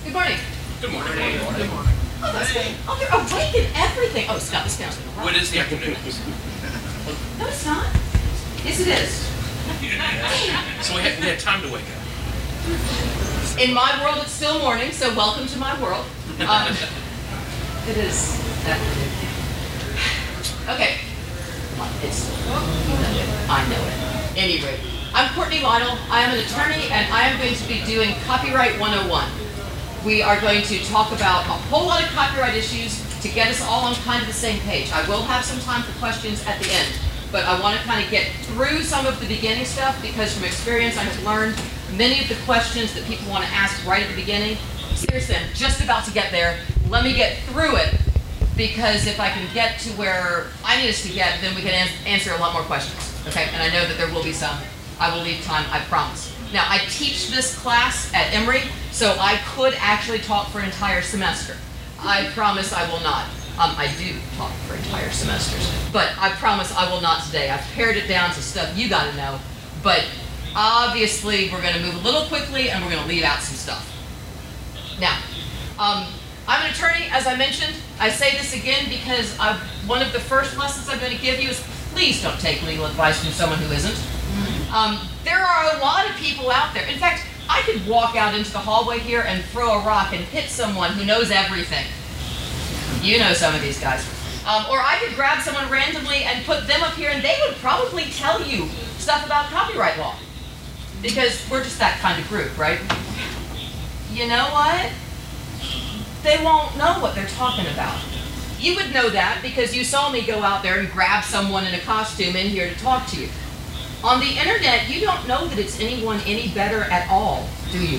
Good morning. Good morning. Good morning. Good morning. Oh, that's great. Oh, they're awake and everything. Oh, Scott, this sounds good. What is the afternoon? No, it's not. Yes, it is. So we had time to wake up. In my world, it's still morning, so welcome to my world. It is afternoon. Okay. Come on, it's. I know it. Anyway, I'm Courtney Lytle. I am an attorney, and I am going to be doing Copyright 101. We are going to talk about a whole lot of copyright issues to get us all on kind of the same page. I will have some time for questions at the end, but I want to kind of get through some of the beginning stuff because from experience I have learned many of the questions that people want to ask right at the beginning. Seriously, I'm just about to get there. Let me get through it, because if I can get to where I need us to get, then we can answer a lot more questions. Okay, and I know that there will be some. I will leave time, I promise. Now, I teach this class at Emory, so I could actually talk for an entire semester. I promise I will not. I do talk for entire semesters, but I promise I will not today. I've pared it down to stuff you gotta know, but obviously we're gonna move a little quickly and we're gonna leave out some stuff. Now, I'm an attorney, as I mentioned. I say this again because one of the first lessons I'm going to give you is please don't take legal advice from someone who isn't. There are a lot of people out there. In fact, I could walk out into the hallway here and throw a rock and hit someone who knows everything. You know some of these guys. Or I could grab someone randomly and put them up here and they would probably tell you stuff about copyright law. Because we're just that kind of group, right? You know what? They won't know what they're talking about. You would know that because you saw me go out there and grab someone in a costume in here to talk to you. On the internet, you don't know that it's anyone any better at all, do you?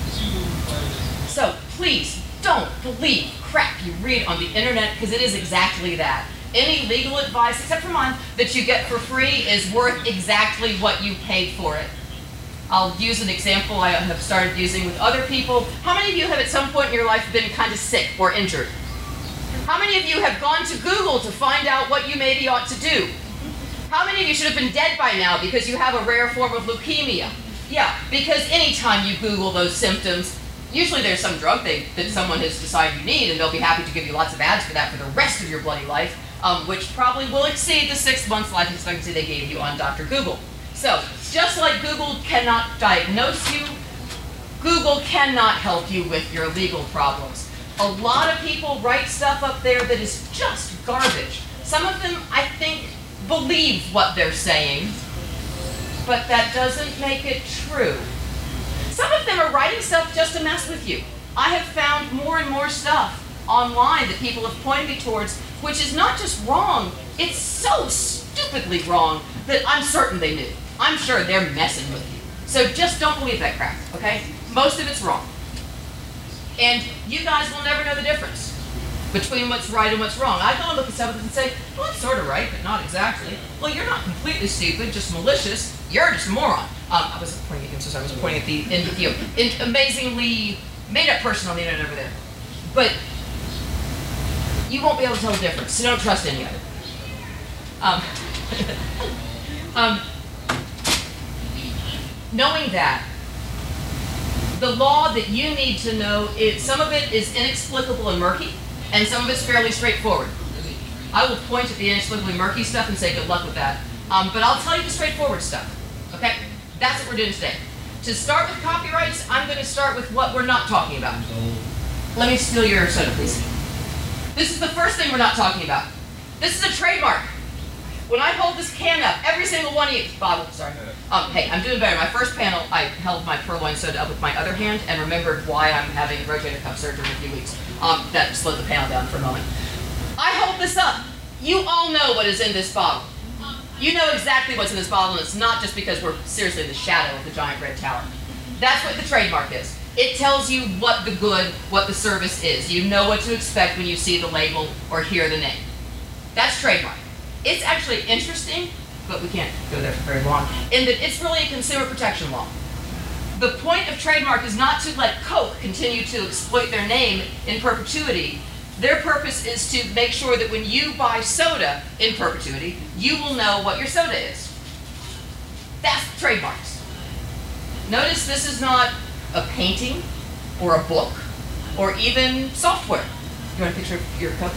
So please don't believe crap you read on the internet, because it is exactly that. Any legal advice, except for mine, that you get for free is worth exactly what you paid for it. I'll use an example I have started using with other people. How many of you have at some point in your life been kind of sick or injured? How many of you have gone to Google to find out what you maybe ought to do? How many of you should have been dead by now because you have a rare form of leukemia? Yeah, because anytime you Google those symptoms, usually there's some drug that someone has decided you need, and they'll be happy to give you lots of ads for that for the rest of your bloody life, which probably will exceed the 6 months life expectancy they gave you on Dr. Google. So, just like Google cannot diagnose you, Google cannot help you with your legal problems. A lot of people write stuff up there that is just garbage. Some of them, I think, believe what they're saying, but that doesn't make it true. Some of them are writing stuff just to mess with you. I have found more and more stuff online that people have pointed me towards, which is not just wrong, it's so stupidly wrong that I'm certain they knew. I'm sure they're messing with you. So just don't believe that crap, okay? Most of it's wrong. And you guys will never know the difference between what's right and what's wrong. I go and look at some of them and say, well, it's sort of right, but not exactly. Well, you're not completely stupid, just malicious. You're just a moron. I wasn't pointing at you, so I was pointing at the amazingly made-up person on the internet over there. But you won't be able to tell the difference, so don't trust any of it. Knowing that, the law that you need to know, some of it is inexplicable and murky, and some of it's fairly straightforward. I will point at the inexplicably murky stuff and say good luck with that, but I'll tell you the straightforward stuff, okay? That's what we're doing today. To start with copyrights, I'm going to start with what we're not talking about. Let me steal your soda, please. This is the first thing we're not talking about. This is a trademark. When I hold this can up, every single one of you, bottle, sorry. Hey, I'm doing better. My first panel, I held my Purloin soda up with my other hand and remembered why I'm having rotator cuff surgery in a few weeks. That slowed the panel down for a moment. I hold this up. You all know what is in this bottle. You know exactly what's in this bottle, and it's not just because we're seriously in the shadow of the giant red tower. That's what the trademark is. It tells you what the good, what the service is. You know what to expect when you see the label or hear the name. That's trademark. It's actually interesting, but we can't go there for very long, in that it's really a consumer protection law. The point of trademark is not to let Coke continue to exploit their name in perpetuity. Their purpose is to make sure that when you buy soda in perpetuity, you will know what your soda is. That's trademarks. Notice this is not a painting or a book or even software. You want a picture of your cup?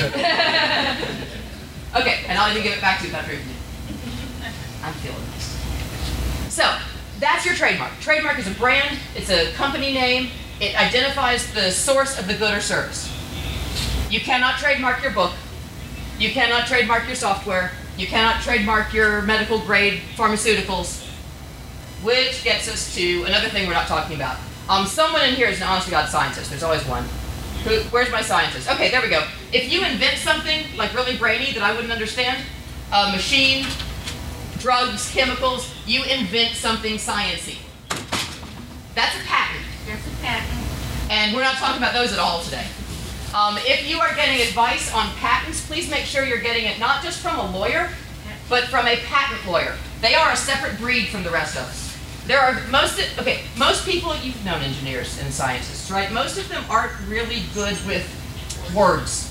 Okay, and I'll even give it back to you after I'm feeling this. So, that's your trademark. Trademark is a brand, it's a company name, it identifies the source of the good or service. You cannot trademark your book, you cannot trademark your software, you cannot trademark your medical grade pharmaceuticals, which gets us to another thing we're not talking about. Someone in here is an honest to God scientist, there's always one. Where's my scientist? Okay, there we go. If you invent something like really brainy that I wouldn't understand, a machine, drugs, chemicals, you invent something sciencey. That's a patent. That's a patent. And we're not talking about those at all today. If you are getting advice on patents, please make sure you're getting it not just from a lawyer, but from a patent lawyer. They are a separate breed from the rest of us. There are most people, you've known engineers and scientists, right? Most of them aren't really good with words.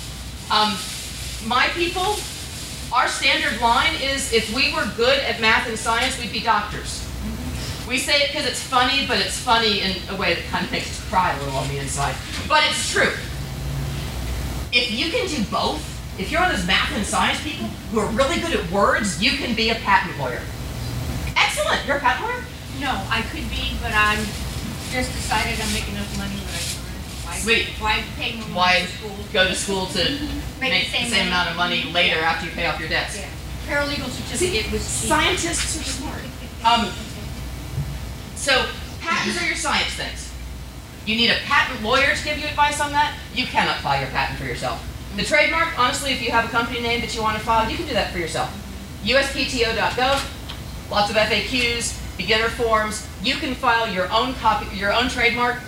My people, our standard line is if we were good at math and science, we'd be doctors. We say it because it's funny, but it's funny in a way that kind of makes us cry a little on the inside. But it's true. If you can do both, if you're one of those math and science people who are really good at words, you can be a patent lawyer. Excellent, you're a patent lawyer? No, I could be, but I'm just decided I'm making enough money that I can. Sweet. Why pay more money Why for school? go to school to make the same amount of money later after you pay off your debts? Yeah. Paralegal certificate was cheap. Scientists are smart. So patents are your science things. You need a patent lawyer to give you advice on that. You cannot file your patent for yourself. The trademark, honestly, if you have a company name that you want to file, you can do that for yourself. USPTO.gov, lots of FAQs, beginner forms. You can file your own copy, your own trademark,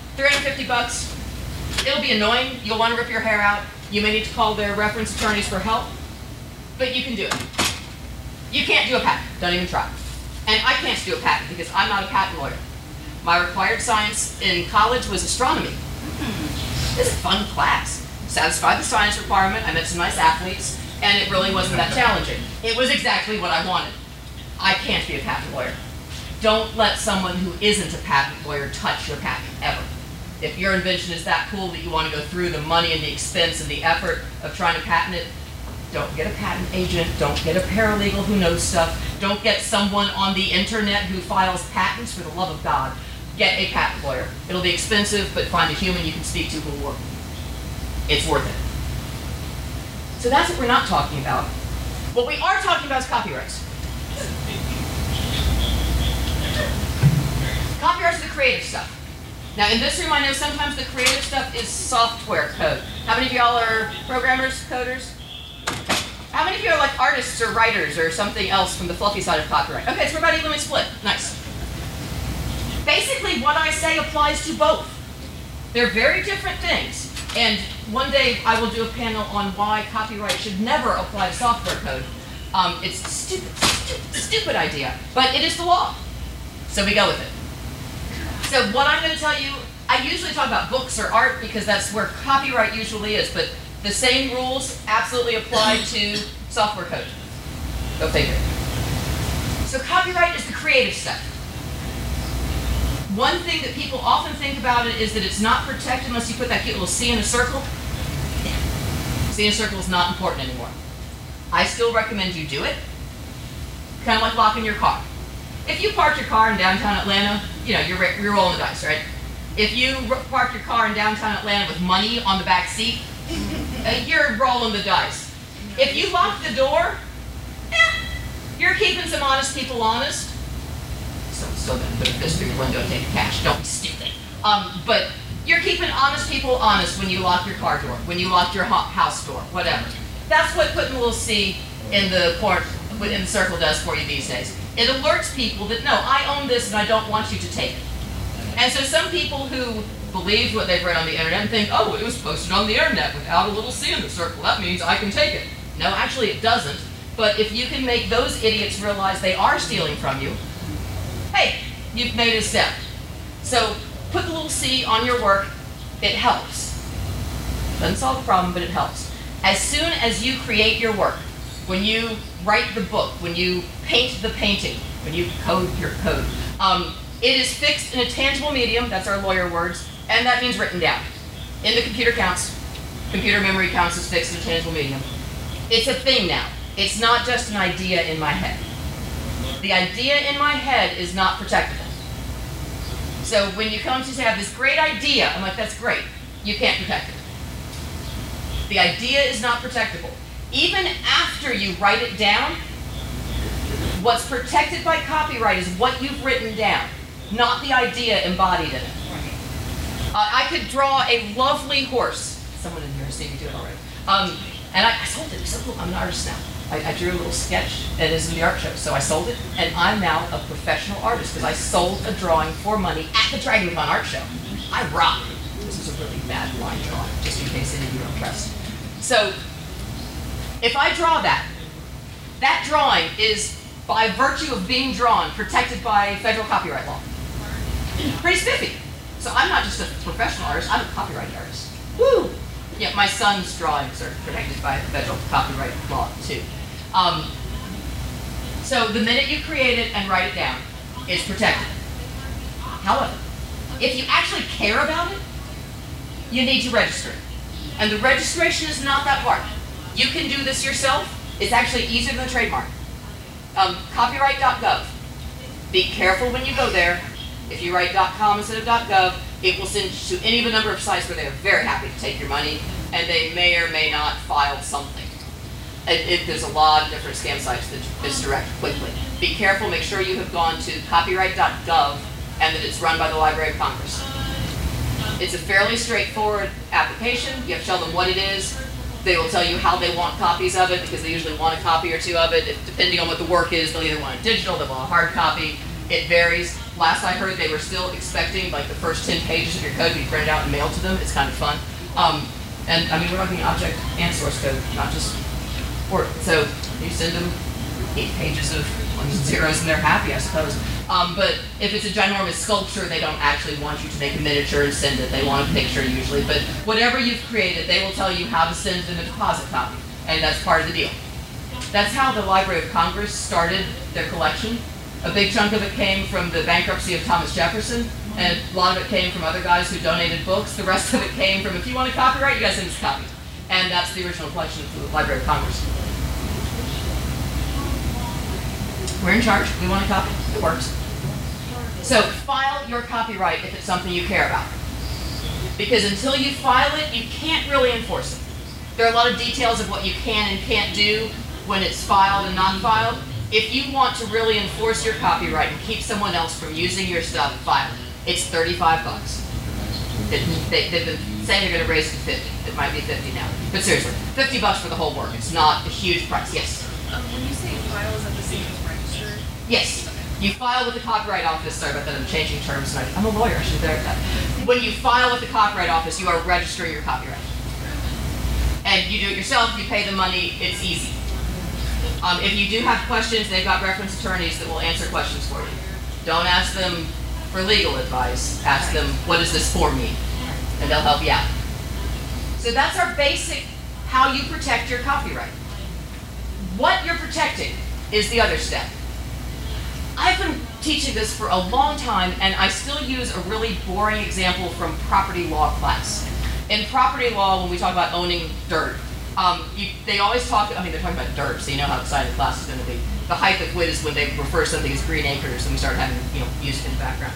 $350. It'll be annoying. You'll want to rip your hair out. You may need to call their reference attorneys for help, but you can do it. You can't do a patent. Don't even try. And I can't do a patent because I'm not a patent lawyer. My required science in college was astronomy. It was a fun class. Satisfied the science requirement. I met some nice athletes, and it really wasn't that challenging. It was exactly what I wanted. I can't be a patent lawyer. Don't let someone who isn't a patent lawyer touch your patent, ever. If your invention is that cool that you want to go through the money and the expense and the effort of trying to patent it, don't get a patent agent, don't get a paralegal who knows stuff, don't get someone on the internet who files patents, for the love of God. Get a patent lawyer. It'll be expensive, but find a human you can speak to who will work. It's worth it. So that's what we're not talking about. What we are talking about is copyrights. Copyrights are the creative stuff. Now in this room I know sometimes the creative stuff is software code. How many of y'all are programmers, coders? How many of you are like artists or writers or something else from the fluffy side of copyright? Okay, so we're about evenly split. Nice. Basically what I say applies to both. They're very different things. And one day I will do a panel on why copyright should never apply to software code. It's a stupid idea, but it is the law. So we go with it. So what I'm going to tell you, I usually talk about books or art because that's where copyright usually is, but the same rules absolutely apply to software code. Go figure. So copyright is the creative stuff. One thing that people often think about it is that it's not protected unless you put that cute little C in a circle. C in a circle is not important anymore. I still recommend you do it. Kind of like locking your car. If you park your car in downtown Atlanta, you know, you're rolling the dice, right? If you park your car in downtown Atlanta with money on the back seat, you're rolling the dice. If you lock the door, you're keeping some honest people honest. Still gonna put a fist through your window and take the cash. Don't be stupid. But you're keeping honest people honest when you lock your car door, when you lock your house door, whatever. That's what putting a little C in the circle does for you these days. It alerts people that, no, I own this and I don't want you to take it. And so some people who believe what they've read on the internet and think, oh, it was posted on the internet without a little C in the circle, that means I can take it. No, actually it doesn't. But if you can make those idiots realize they are stealing from you, hey, you've made a step. So put the little C on your work. It helps. Doesn't solve the problem, but it helps. As soon as you create your work, when you write the book, when you paint the painting, when you code your code, It is fixed in a tangible medium, that's our lawyer words, and that means written down. In the computer counts, computer memory counts as fixed in a tangible medium. It's a thing now. It's not just an idea in my head. The idea in my head is not protectable. So when you come to say, I have this great idea, I'm like, that's great. You can't protect it. The idea is not protectable. Even after you write it down, what's protected by copyright is what you've written down, not the idea embodied in it. I could draw a lovely horse. Someone in here has seen me do it already. And I sold it. So cool. I'm an artist now. I drew a little sketch and it's in the art show. So I sold it, and I'm now a professional artist because I sold a drawing for money at the DragonCon art show. I rock. This is a really bad line drawing, just in case any of you are impressed. So if I draw that, that drawing is, by virtue of being drawn, protected by federal copyright law. Pretty spiffy. So I'm not just a professional artist, I'm a copyright artist. Woo! Yeah, my son's drawings are protected by federal copyright law too. So the minute you create it and write it down, it's protected. However, if you actually care about it, you need to register it. And the registration is not that hard. You can do this yourself. It's actually easier than the trademark. Copyright.gov. Be careful when you go there. If you write .com instead of .gov, it will send you to any of a number of sites where they are very happy to take your money, and they may or may not file something. There's a lot of different scam sites that misdirect quickly. Be careful, make sure you have gone to copyright.gov and that it's run by the Library of Congress. It's a fairly straightforward application. You have to tell them what it is. They will tell you how they want copies of it, because they usually want a copy or two of it. Depending on what the work is, they'll either want a digital, they'll want a hard copy. It varies. Last I heard, they were still expecting like the first 10 pages of your code to be printed out and mailed to them. It's kind of fun. And I mean, we're talking object and source code, not just Word. So you send them 8 pages of ones and zeros and they're happy, I suppose. But if it's a ginormous sculpture, they don't actually want you to make a miniature and send it. They want a picture usually. But whatever you've created, they will tell you how to send them a deposit copy. And that's part of the deal. That's how the Library of Congress started their collection. A big chunk of it came from the bankruptcy of Thomas Jefferson, and a lot of it came from other guys who donated books. The rest of it came from, if you want a copyright, you guys send us a copy. And that's the original collection of the Library of Congress. We're in charge. We want a copy. It works. So file your copyright if it's something you care about. Because until you file it, you can't really enforce it. There are a lot of details of what you can and can't do when it's filed and not filed. If you want to really enforce your copyright and keep someone else from using your stuff, file it. It's $35. They've been saying they're going to raise it to 50. It might be 50 now. But seriously, $50 for the whole work. It's not a huge price. Yes? When you say file, is that the same as register? Yes. You file with the Copyright Office. Sorry about that, I'm changing terms. I'm a lawyer, I should have that. When you file with the Copyright Office, you are registering your copyright. And you do it yourself, you pay the money, it's easy. If you do have questions, they've got reference attorneys that will answer questions for you. Don't ask them for legal advice. Ask them, what does this form mean? And they'll help you out. So that's our basic how you protect your copyright. What you're protecting is the other step. I've been teaching this for a long time, and I still use a really boring example from property law class. In property law, when we talk about owning dirt, they always talk, I mean, they're talking about dirt, so you know how excited class is going to be. The height of wit is when they refer to something as green acres, and we start having, music in the background.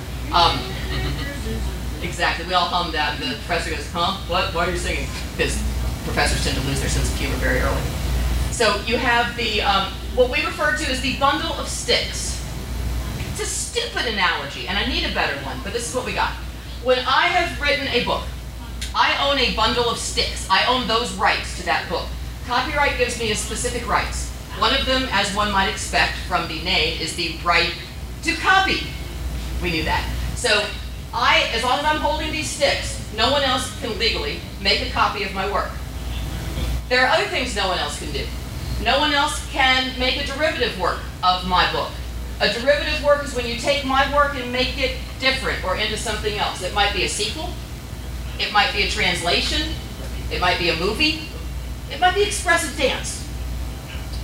Exactly, we all hum that, and the professor goes, huh, what, why are you singing? Because professors tend to lose their sense of humor very early. So you have the, what we refer to as the bundle of sticks. It's a stupid analogy, and I need a better one, but this is what we got. When I have written a book, I own a bundle of sticks. I own those rights to that book. Copyright gives me a specific rights. One of them, as one might expect from the name, is the right to copy. We knew that. So as long as I'm holding these sticks, no one else can legally make a copy of my work. There are other things no one else can do. No one else can make a derivative work of my book. A derivative work is when you take my work and make it different or into something else. It might be a sequel. It might be a translation. It might be a movie. It might be expressive dance.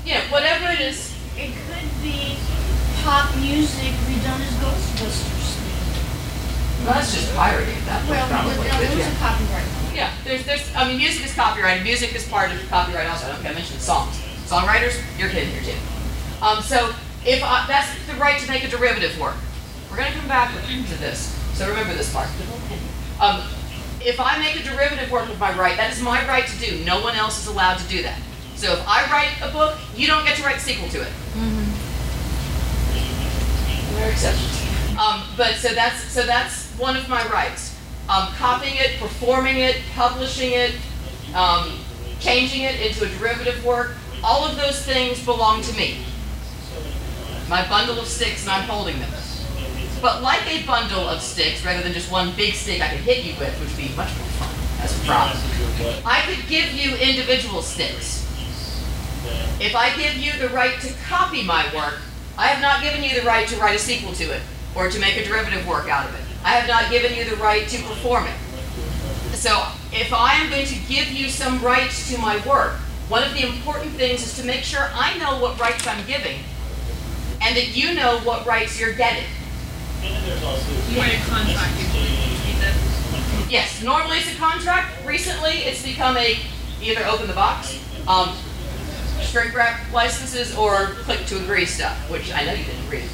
Whatever it is. It could be pop music redone as Ghostbusters. Well, that's just pirating at that point, Well, probably. no, but there was yeah. a copyright. Yeah, I mean, music is copyrighted. Music is part of copyright also. I don't think I mentioned songs. Songwriters, you're kidding here too. So if that's the right to make a derivative work. We're going to come back to this. So remember this part. If I make a derivative work with my right, that is my right to do. No one else is allowed to do that. So if I write a book, you don't get to write the sequel to it. There are exceptions. But so that's one of my rights. Copying it, performing it, publishing it, changing it into a derivative work, all of those things belong to me. My bundle of sticks, and I'm holding them. But like a bundle of sticks, rather than just one big stick I could hit you with, which would be much more fun as a problem, I could give you individual sticks. If I give you the right to copy my work, I have not given you the right to write a sequel to it, or to make a derivative work out of it. I have not given you the right to perform it. So if I am going to give you some rights to my work, one of the important things is to make sure I know what rights I'm giving, and that you know what rights you're getting. You write a contract, you keep it. Yes, normally it's a contract. Recently, it's become either open the box, shrink wrap licenses, or click to agree stuff, which I know you didn't read.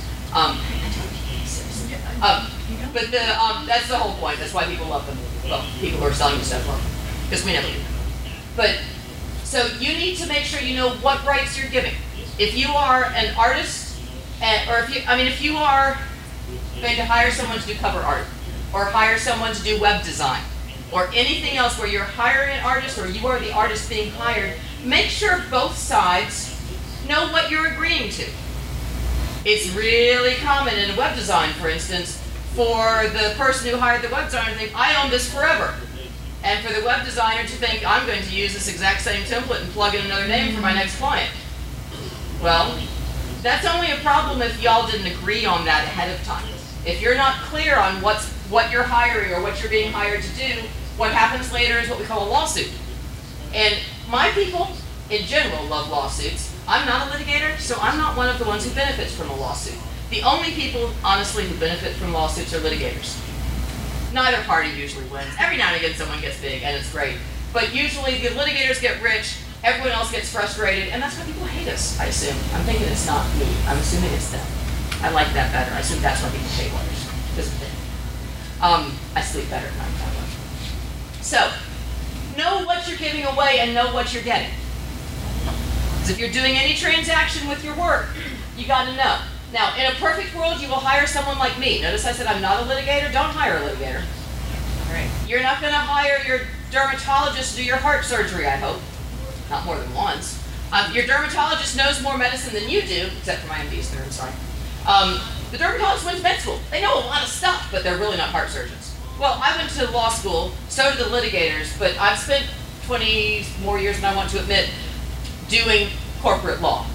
But that's the whole point. That's why people love them. Well, people who are selling you stuff love them, because we never do. But so you need to make sure you know what rights you're giving. If you are an artist, or if you are going to hire someone to do cover art, or hire someone to do web design, or anything else where you're hiring an artist or you are the artist being hired, make sure both sides know what you're agreeing to. It's really common in web design, for instance, for the person who hired the web designer to think, I own this forever. And for the web designer to think, I'm going to use this exact same template and plug in another name for my next client. Well, that's only a problem if y'all didn't agree on that ahead of time. If you're not clear on what you're hiring or what you're being hired to do, what happens later is what we call a lawsuit. And my people, in general, love lawsuits. I'm not a litigator, so I'm not one of the ones who benefits from a lawsuit. The only people, honestly, who benefit from lawsuits are litigators. Neither party usually wins. Every now and again someone gets big, and it's great. But usually the litigators get rich, everyone else gets frustrated, and that's why people hate us, I assume. I'm thinking it's not me. I'm assuming it's them. I like that better. I assume that's why people hate lawyers. Because of them. I sleep better at night that way. So, know what you're giving away and know what you're getting. Because if you're doing any transaction with your work, you got to know. Now, in a perfect world, you will hire someone like me. Notice I said I'm not a litigator. Don't hire a litigator. All right. You're not going to hire your dermatologist to do your heart surgery, I hope. Not more than once. Your dermatologist knows more medicine than you do, except for my MDs there, I'm sorry. The dermatologist went to med school. They know a lot of stuff, but they're really not heart surgeons. Well, I went to law school, so did the litigators, but I've spent 20 more years than I want to admit doing corporate law.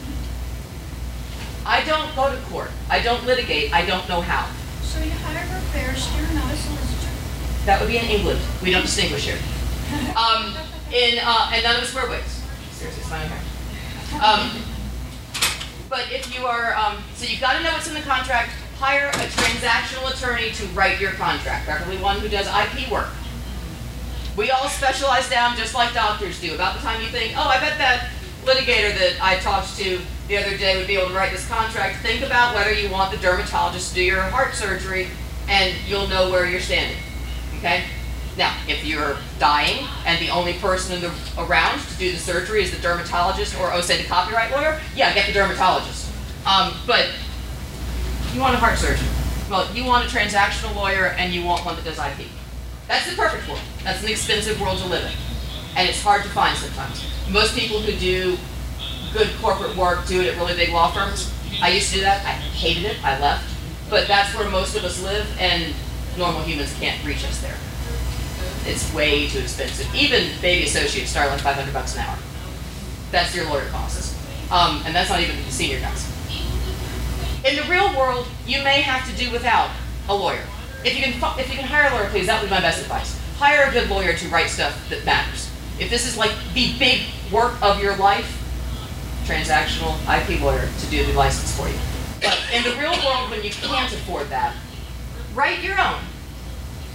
I don't go to court. I don't litigate. I don't know how. So you hire a barrister, not a solicitor? That would be in England. We don't distinguish here. And none of us wear wigs. Seriously, it's my hair. But if you are, so you've got to know what's in the contract. Hire a transactional attorney to write your contract, preferably one who does IP work. We all specialize down just like doctors do. About the time you think, oh, I bet that litigator that I talked to the other day would be able to write this contract, think about whether you want the dermatologist to do your heart surgery, and you'll know where you're standing, okay? Now, if you're dying and the only person around to do the surgery is the dermatologist or, oh, say, the copyright lawyer, yeah, get the dermatologist. But you want a heart surgeon. Well, you want a transactional lawyer and you want one that does IP. That's the perfect world. That's an expensive world to live in. And it's hard to find sometimes. Most people who do good corporate work do it at really big law firms. I used to do that. I hated it. I left. But that's where most of us live, and normal humans can't reach us there. It's way too expensive. Even baby associates start like $500 an hour. That's your lawyer costs. And that's not even the senior guys. In the real world, you may have to do without a lawyer. If you can hire a lawyer, please, that would be my best advice. Hire a good lawyer to write stuff that matters. If this is like the big work of your life, transactional IP lawyer to do the license for you. But in the real world, when you can't afford that, write your own.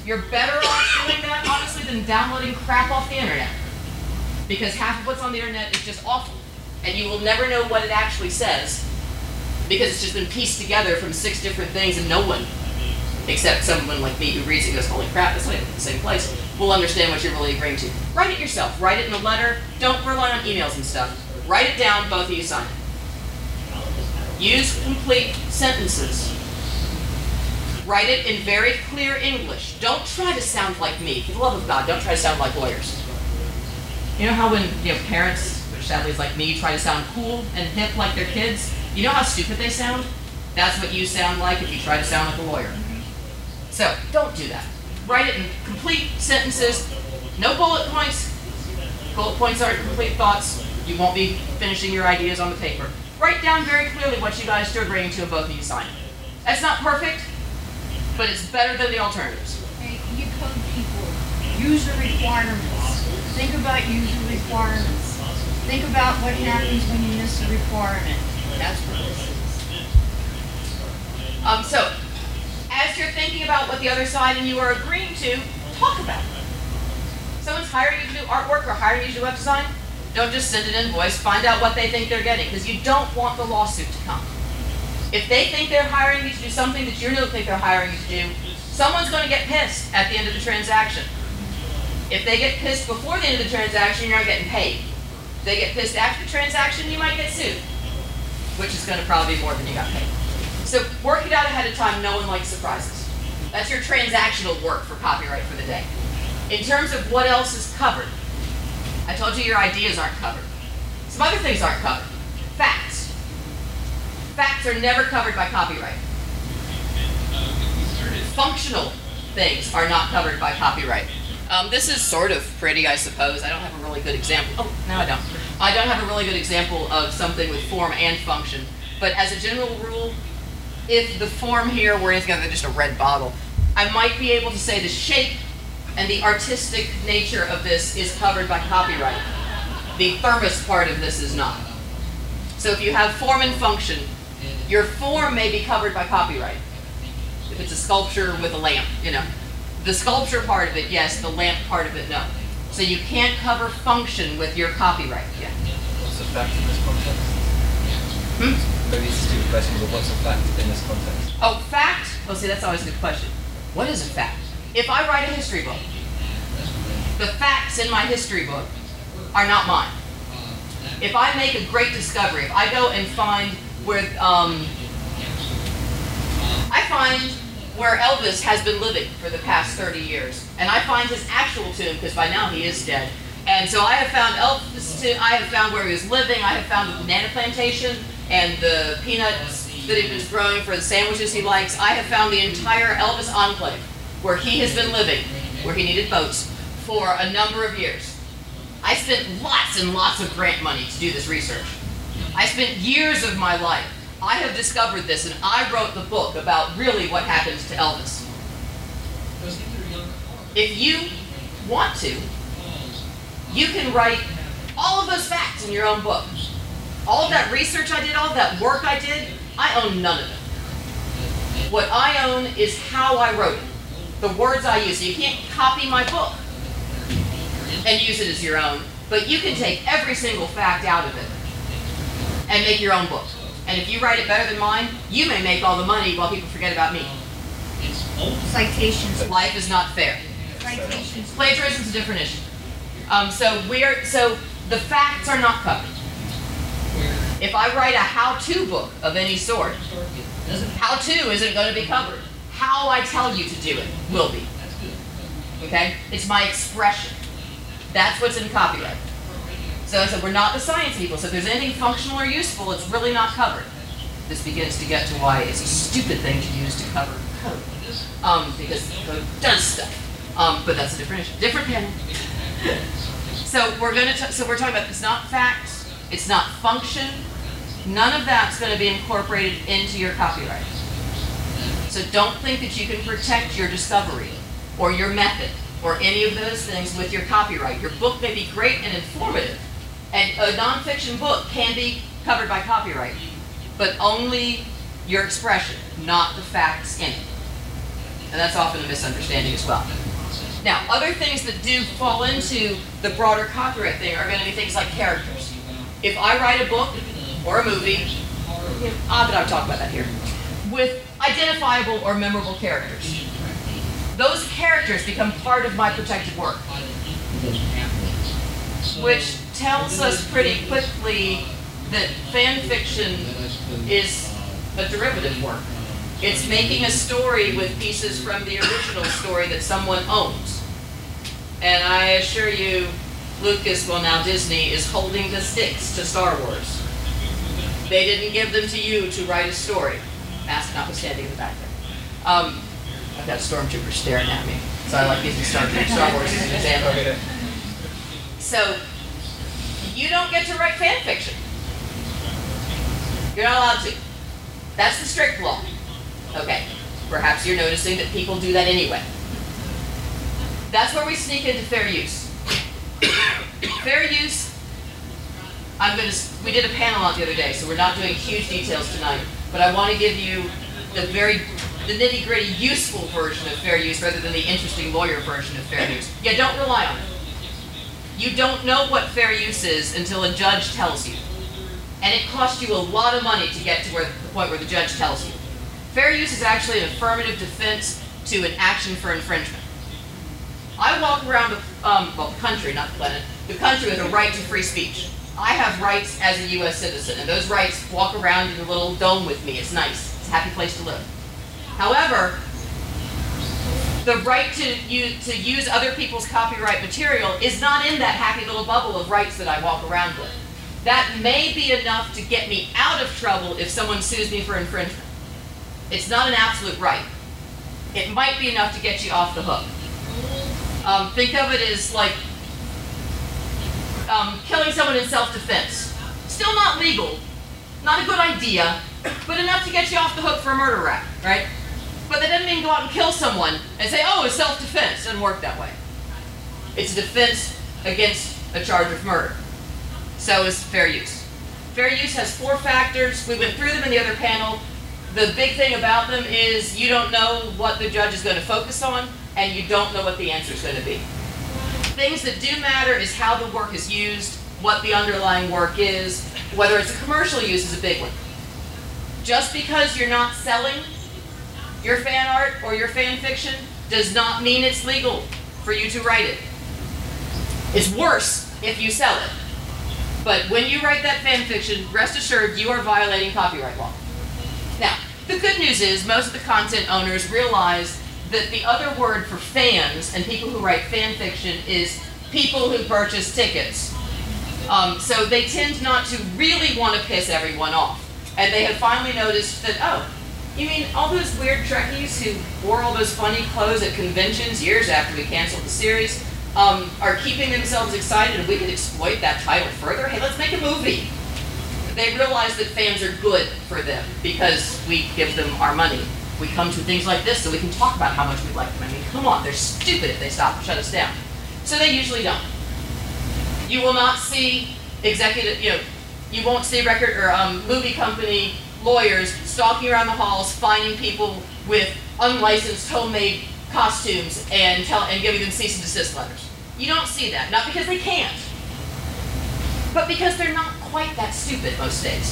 You're better off doing that, honestly, than downloading crap off the internet. Because half of what's on the internet is just awful. And you will never know what it actually says, because it's just been pieced together from 6 different things, and no one, except someone like me who reads it and goes, holy crap, that's not even the same place, will understand what you're really agreeing to. Write it yourself. Write it in a letter. Don't rely on emails and stuff. Write it down, both of you sign it. Use complete sentences. Write it in very clear English. Don't try to sound like me. For the love of God, don't try to sound like lawyers. You know how when parents, which sadly is like me, try to sound cool and hip like their kids? You know how stupid they sound? That's what you sound like if you try to sound like a lawyer. So, don't do that. Write it in complete sentences. No bullet points. Bullet points aren't complete thoughts. You won't be finishing your ideas on the paper. Write down very clearly what you guys are agreeing to and both of you sign. That's not perfect, but it's better than the alternatives. Hey, you code people. User requirements. Think about user requirements. Think about what happens when you miss a requirement. That's what this is. So, as you're thinking about what the other side and you are agreeing to, talk about it. Someone's hiring you to do artwork or hiring you to do web design, don't just send an invoice, find out what they think they're getting, because you don't want the lawsuit to come. If they think they're hiring you to do something that you don't think they're hiring you to do, someone's going to get pissed at the end of the transaction. If they get pissed before the end of the transaction, you're not getting paid. If they get pissed after the transaction, you might get sued, which is going to probably be more than you got paid. So work it out ahead of time. No one likes surprises. That's your transactional work for copyright for the day. In terms of what else is covered, I told you your ideas aren't covered. Some other things aren't covered. Facts. Facts are never covered by copyright. Functional things are not covered by copyright. This is sort of pretty, I suppose. I don't have a really good example. Oh, no, I don't. I don't have a really good example of something with form and function. But as a general rule, if the form here were anything other than just a red bottle, I might be able to say the shape and the artistic nature of this is covered by copyright. The thermos part of this is not. So if you have form and function, your form may be covered by copyright. If it's a sculpture with a lamp, The sculpture part of it, yes. The lamp part of it, no. So you can't cover function with your copyright. Yeah. What's a fact in this context? Maybe it's a stupid question, but what's a fact in this context? Oh, fact? Oh, see, that's always a good question. What is a fact? If I write a history book, the facts in my history book are not mine. If I make a great discovery, if I go and find where, where Elvis has been living for the past 30 years, and I find his actual tomb, because by now he is dead. And so I have found Elvis' tomb, I have found where he was living, I have found the banana plantation and the peanuts that he was growing for the sandwiches he likes. I have found the entire Elvis enclave where he has been living, where he needed boats, for a number of years. I spent lots and lots of grant money to do this research. I spent years of my life. I have discovered this, and I wrote the book about really what happened to Elvis. If you want to, you can write all of those facts in your own book. All of that research I did, all of that work I did, I own none of it. What I own is how I wrote it, the words I use. So you can't copy my book and use it as your own, but you can take every single fact out of it and make your own book. And if you write it better than mine, you may make all the money while people forget about me. Citations. Life is not fair. Citations. Plagiarism is a different issue. So the facts are not covered. If I write a how-to book of any sort, how-to isn't going to be covered. How I tell you to do it will be. Okay? It's my expression. That's what's in copyright. So we're not the science people, so if there's anything functional or useful, it's really not covered. This begins to get to why it's a stupid thing to use to cover code. Because code does stuff. But that's a different issue. Different panel. So we're talking about, it's not facts, it's not function. None of that's going to be incorporated into your copyright. So don't think that you can protect your discovery or your method or any of those things with your copyright. Your book may be great and informative, and a nonfiction book can be covered by copyright, but only your expression, not the facts in it. And that's often a misunderstanding as well. Now, other things that do fall into the broader copyright thing are going to be things like characters. If I write a book or a movie, odd that I'm talking about that here, with identifiable or memorable characters, those characters become part of my protected work, which tells us pretty quickly that fan fiction is a derivative work. It's making a story with pieces from the original story that someone owns. And I assure you, Lucas, well now Disney, is holding the sticks to Star Wars. They didn't give them to you to write a story. Mask notwithstanding in the back there. I've got stormtroopers staring at me, so I like using Star Wars as an example. So, you don't get to write fan fiction. You're not allowed to. That's the strict law. Okay, perhaps you're noticing that people do that anyway. That's where we sneak into fair use. Fair use, we did a panel on the other day, so we're not doing huge details tonight, but I want to give you the nitty-gritty useful version of fair use rather than the interesting lawyer version of fair use. Yeah, don't rely on it. You don't know what fair use is until a judge tells you. And it costs you a lot of money to get to the point where the judge tells you. Fair use is actually an affirmative defense to an action for infringement. I walk around the country, not the planet, the country with a right to free speech. I have rights as a U.S. citizen, and those rights walk around in a little dome with me. It's nice. It's a happy place to live. However, the right to use other people's copyright material is not in that happy little bubble of rights that I walk around with. That may be enough to get me out of trouble if someone sues me for infringement. It's not an absolute right. It might be enough to get you off the hook. Think of it as like killing someone in self-defense. Still not legal, not a good idea, but enough to get you off the hook for a murder rap, right? But that doesn't mean go out and kill someone and say, oh, it's self-defense. It doesn't work that way. It's a defense against a charge of murder. So is fair use. Fair use has 4 factors. We went through them in the other panel. The big thing about them is you don't know what the judge is going to focus on, and you don't know what the answer is going to be. Things that do matter is how the work is used, what the underlying work is, whether it's a commercial use is a big one. Just because you're not selling your fan art or your fan fiction does not mean it's legal for you to write it. It's worse if you sell it. But when you write that fan fiction, rest assured you are violating copyright law. Now, the good news is most of the content owners realize that the other word for fans and people who write fan fiction is people who purchase tickets. So they tend not to really want to piss everyone off. And they have finally noticed that, oh, you mean all those weird Trekkies who wore all those funny clothes at conventions years after we canceled the series are keeping themselves excited and we could exploit that title further? Hey, let's make a movie. They realize that fans are good for them because we give them our money. We come to things like this so we can talk about how much we like them. I mean, come on, they're stupid if they stop and shut us down. So they usually don't. You will not see you won't see record or movie company lawyers stalking around the halls, finding people with unlicensed homemade costumes and giving them cease and desist letters. You don't see that, not because they can't, but because they're not quite that stupid most days.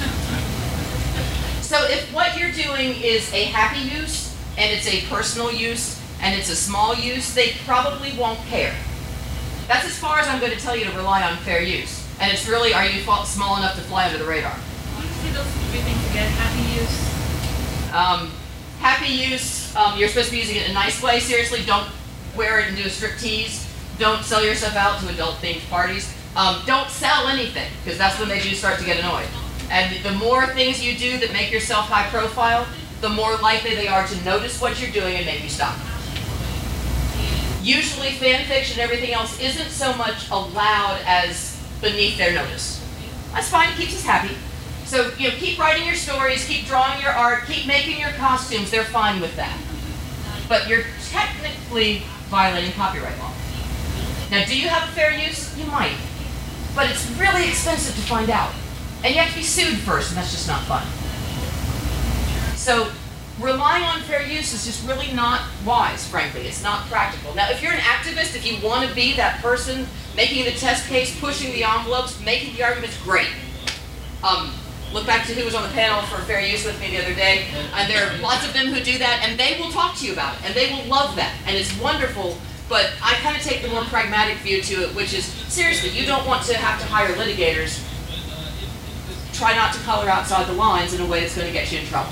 So if what you're doing is a happy use, and it's a personal use, and it's a small use, they probably won't care. That's as far as I'm going to tell you to rely on fair use. And it's really, are you small enough to fly under the radar? Honestly, those 3 things again. Happy use. Happy use, you're supposed to be using it in a nice way. Seriously, don't wear it and do a striptease. Don't sell yourself out to adult-themed parties. Don't sell anything, because that's when they do start to get annoyed. And the more things you do that make yourself high profile, the more likely they are to notice what you're doing and make you stop. Usually fan fiction and everything else isn't so much allowed as beneath their notice. That's fine, it keeps us happy. So, keep writing your stories, keep drawing your art, keep making your costumes, they're fine with that. But you're technically violating copyright law. Now, do you have a fair use? You might. But it's really expensive to find out. And you have to be sued first, and that's just not fun. So, relying on fair use is just really not wise, frankly. It's not practical. Now, if you're an activist, if you want to be that person making the test case, pushing the envelopes, making the arguments, great. Look back to who was on the panel for fair use with me the other day, and there are lots of them who do that, and they will talk to you about it, and they will love that, and it's wonderful. But I kind of take the more pragmatic view to it, which is, seriously, you don't want to have to hire litigators. Try not to color outside the lines in a way that's going to get you in trouble.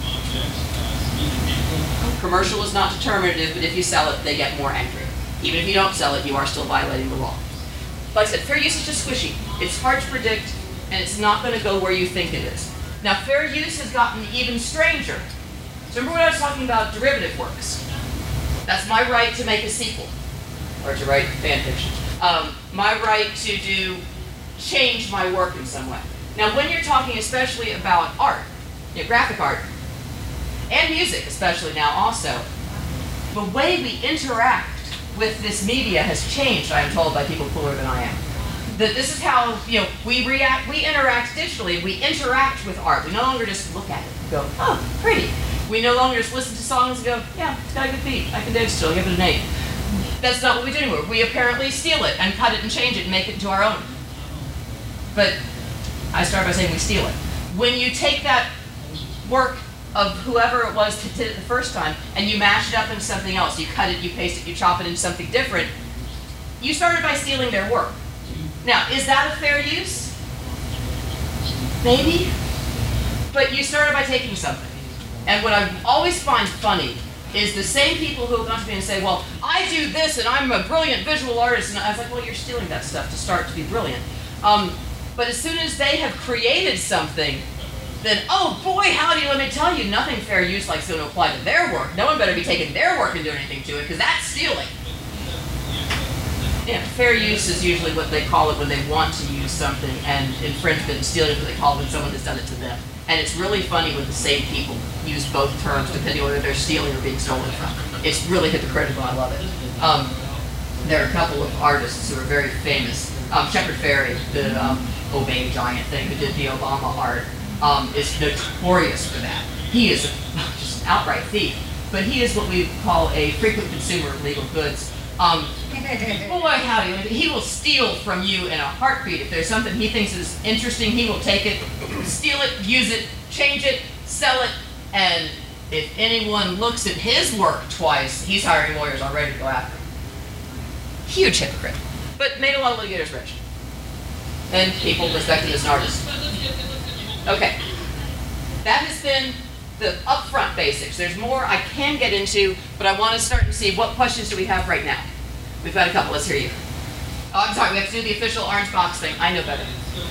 Commercial is not determinative, but if you sell it, they get more angry. Even if you don't sell it, you are still violating the law. Like I said, fair use is just squishy. It's hard to predict, and it's not going to go where you think it is. Now, fair use has gotten even stranger. So remember when I was talking about derivative works? That's my right to make a sequel, or to write fan fiction. My right to change my work in some way. Now, when you're talking especially about art, graphic art, and music especially now also, the way we interact with this media has changed, I am told by people cooler than I am. That this is how we interact digitally, we interact with art. We no longer just look at it and go, oh, pretty. We no longer just listen to songs and go, yeah, it's got a good beat, I can dance still, give it an 8. That's not what we do anymore. We apparently steal it and cut it and change it and make it into our own. But I start by saying we steal it. When you take that work of whoever it was that did it the first time and you mash it up into something else, you cut it, you paste it, you chop it into something different, you started by stealing their work. Now, is that a fair use? Maybe. But you started by taking something. And what I always find funny is the same people who come to me and say, well, I do this and I'm a brilliant visual artist. And I was like, well, you're stealing that stuff to start to be brilliant. But as soon as they have created something, then, oh boy, howdy, let me tell you, nothing fair use like it's going to apply to their work. No one better be taking their work and doing anything to it, because that's stealing. Yeah, fair use is usually what they call it when they want to use something, and infringement and stealing is what they call it when someone has done it to them. And it's really funny when the same people use both terms depending on whether they're stealing or being stolen from. It's really hypocritical, I love it. There are a couple of artists who are very famous. Shepard Fairey, the Obey Giant thing, who did the Obama art, is notorious for that. He is just an outright thief, but he is what we call a frequent consumer of legal goods. Boy, howdy, he will steal from you in a heartbeat. If there's something he thinks is interesting, he will take it, steal it, use it, change it, sell it, and if anyone looks at his work twice, he's hiring lawyers already to go after him. Huge hypocrite, but made a lot of litigators rich. And people respect him as an artist. Okay, that has been the upfront basics. There's more I can get into, but I want to start and see what questions do we have right now. We've got a couple. Let's hear you. Oh, I'm sorry. We have to do the official orange box thing. I know better.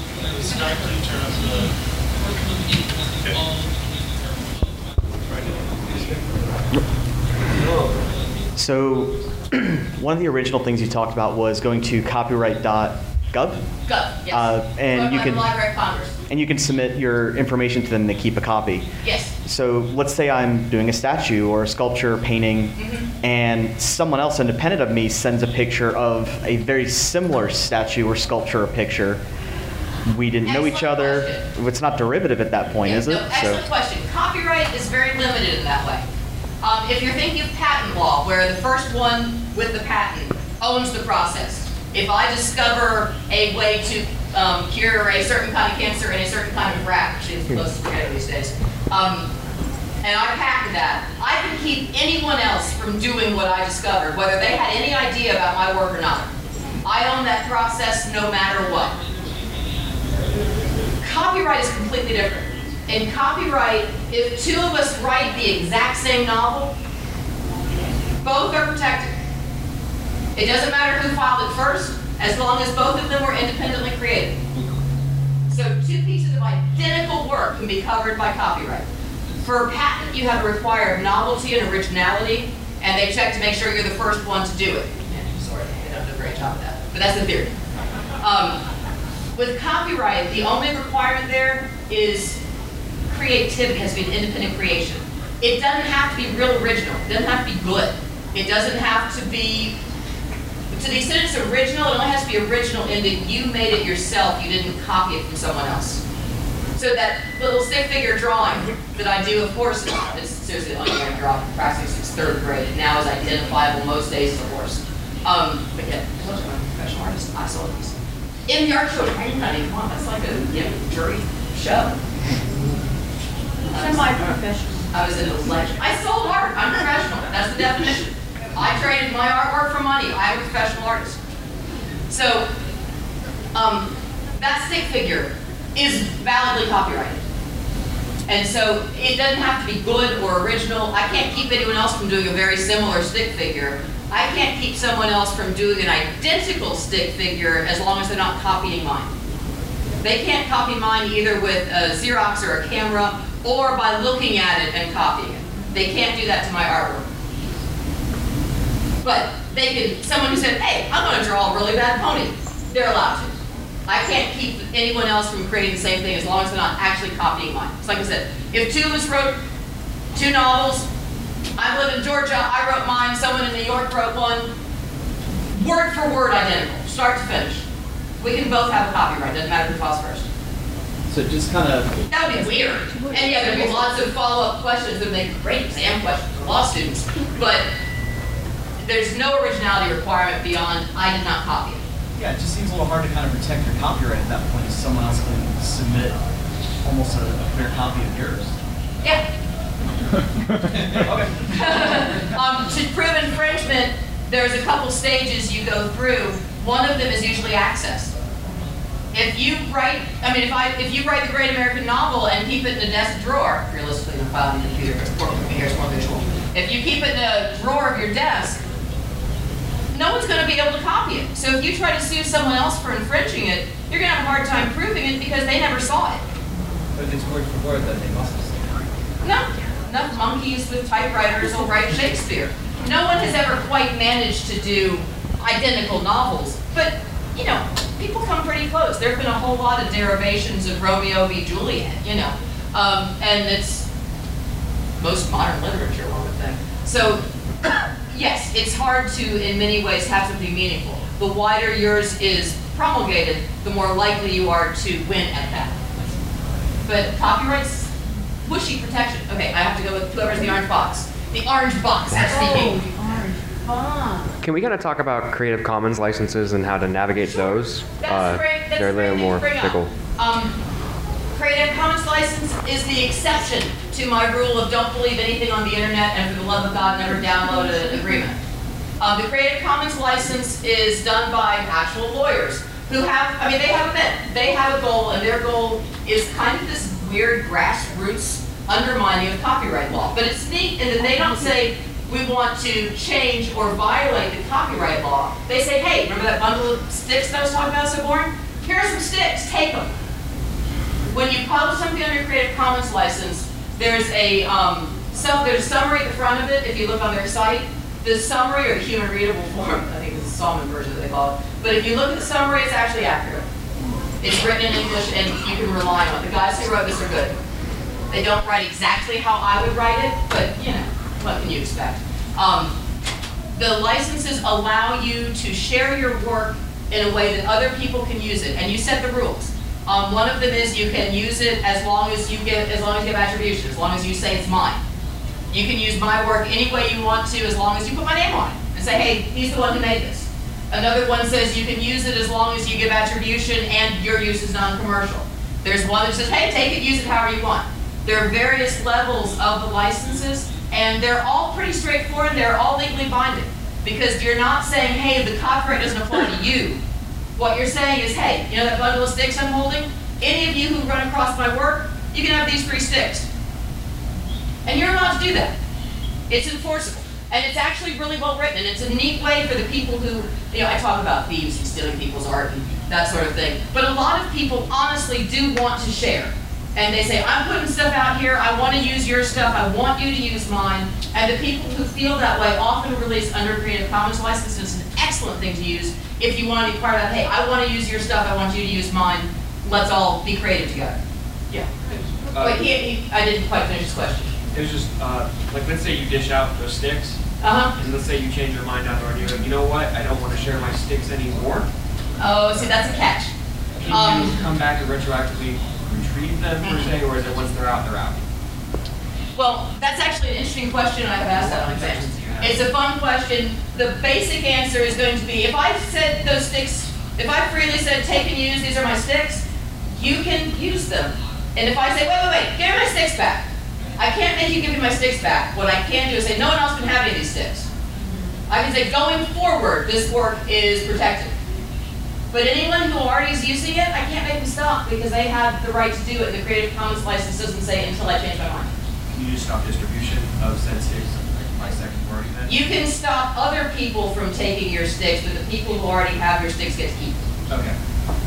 So, one of the original things you talked about was going to copyright.gov. Gov, yes. And you can Library of Congress. And you can submit your information to them to keep a copy. Yes. So let's say I'm doing a statue or a sculpture, painting, and someone else independent of me sends a picture of a very similar statue or sculpture or picture. We didn't know each other. Question. It's not derivative at that point, is it? No, excellent question. Copyright is very limited in that way. If you're thinking of patent law, where the first one with the patent owns the process. If I discover a way to cure a certain kind of cancer in a certain kind of rat, which is the closest we get these days, and I patent that, I can keep anyone else from doing what I discovered, whether they had any idea about my work or not. I own that process no matter what. Copyright is completely different. In copyright, if two of us write the exact same novel, both are protected. It doesn't matter who filed it first, as long as both of them were independently created. So two pieces of identical work can be covered by copyright. For a patent, you have a required novelty and originality, and they check to make sure you're the first one to do it. Yeah, sorry, they don't do a great job of that, but that's the theory. With copyright, the only requirement there is creativity. It has to be an independent creation. It doesn't have to be real original. It doesn't have to be good. It doesn't have to be, to the extent it's original, it only has to be original in that you made it yourself, you didn't copy it from someone else. So that little stick figure drawing that I do, of course, it's seriously, the only thing I dropped in practice since 3rd grade. It now is identifiable most days as a horse. But yeah, I'm a professional artist. I saw these. In the art show training, I mean, come on, that's like a jury show. Semi-professional. I was in the legend. I sold art. I'm professional. That's the definition. I traded my artwork for money. I'm a professional artist. So, that stick figure is validly copyrighted. And so it doesn't have to be good or original. I can't keep anyone else from doing a very similar stick figure. I can't keep someone else from doing an identical stick figure as long as they're not copying mine. They can't copy mine either with a Xerox or a camera or by looking at it and copying it. They can't do that to my artwork. But they can, someone who said, hey, I'm going to draw a really bad pony, they're allowed to. I can't keep anyone else from creating the same thing as long as they're not actually copying mine. It's like I said, if 2 of us wrote 2 novels, I live in Georgia, I wrote mine, someone in New York wrote one, word for word identical, start to finish. We can both have a copyright, doesn't matter who files first. So just kind of, That would be weird. And yeah, there'd be lots of follow-up questions that make great exam questions for law students, but there's no originality requirement beyond I did not copy it. yeah, it just seems a little hard to kind of protect your copyright at that point if someone else can submit almost a clear copy of yours. Yeah. Okay. To prove infringement, there's a couple stages you go through. One of them is usually access. If you write, if you write the great American novel and keep it in a desk drawer, realistically, the file in the computer, but here's more visual. If you keep it in a drawer of your desk, no one's going to be able to copy it. So if you try to sue someone else for infringing it, you're going to have a hard time proving it because they never saw it. But if it's word for word, then they must have seen it. No, enough monkeys with typewriters will write Shakespeare. No one has ever quite managed to do identical novels, but people come pretty close. There have been a whole lot of derivations of Romeo v. Juliet, and it's most modern literature, one would think. So, yes, it's hard to, in many ways, have something meaningful. The wider yours is promulgated, the more likely you are to win at that. But copyright's wishy protection. Okay, I have to go with whoever's the orange box. The orange box, I'm speaking. The orange box. Can we kind of talk about Creative Commons licenses and how to navigate those? That's great. That's They're a great little thing more to bring up. fickle. Creative Commons license is the exception to my rule of don't believe anything on the internet and for the love of God never download an agreement. The Creative Commons license is done by actual lawyers who have, they have a bent. They have a goal, and their goal is kind of this weird grassroots undermining of copyright law. But it's neat in that they don't say, we want to change or violate the copyright law. They say, hey, remember that bundle of sticks that I was talking about so boring? Here are some sticks, take them. When you publish something under Creative Commons license, there's a summary at the front of it, if you look on their site. The summary, or the human readable form, I think it's the Solomon version that they call it. But if you look at the summary, it's actually accurate. It's written in English and you can rely on it. The guys who wrote this are good. They don't write exactly how I would write it, but what can you expect? The licenses allow you to share your work in a way that other people can use it, and you set the rules. One of them is you can use it as long as you give attribution, as long as you say it's mine. You can use my work any way you want to as long as you put my name on it and say, hey, he's the one who made this. Another one says you can use it as long as you give attribution and your use is non-commercial. There's one that says, hey, take it, use it however you want. There are various levels of the licenses, and they're all pretty straightforward. They're all legally binding because you're not saying, hey, the copyright doesn't apply to you. What you're saying is, hey, that bundle of sticks I'm holding? Any of you who run across my work, you can have these 3 sticks. And you're allowed to do that. It's enforceable. And it's actually really well written, and it's a neat way for the people who, I talk about thieves and stealing people's art and that sort of thing. But a lot of people honestly do want to share. And they say, I'm putting stuff out here, I want to use your stuff, I want you to use mine. And the people who feel that way often release under Creative Commons license. It's an excellent thing to use if you want to be part of that. Hey, I want to use your stuff, I want you to use mine. Let's all be creative together. Yeah. Wait, I didn't quite finish this question. It was just, let's say you dish out those sticks, and let's say you change your mind out there and you're like, you know what, I don't want to share my sticks anymore. Oh, see, that's a catch. Can you come back and retroactively retrieve them, per se, or is it once they're out, they're out? Well, that's actually an interesting question, and I've asked that on exams. It's a fun question. The basic answer is going to be, if I said those sticks, if I freely said, take and use, these are my sticks, you can use them. And if I say, wait, give me my sticks back. I can't make you give me my sticks back. What I can do is say, no one else can have any of these sticks. I can say, going forward, this work is protected. But anyone who already is using it, I can't make them stop because they have the right to do it. The Creative Commons license doesn't say until I change my mind. Can you just stop distribution of said sticks, like by second wording then? You can stop other people from taking your sticks, but the people who already have your sticks get to keep them. Okay.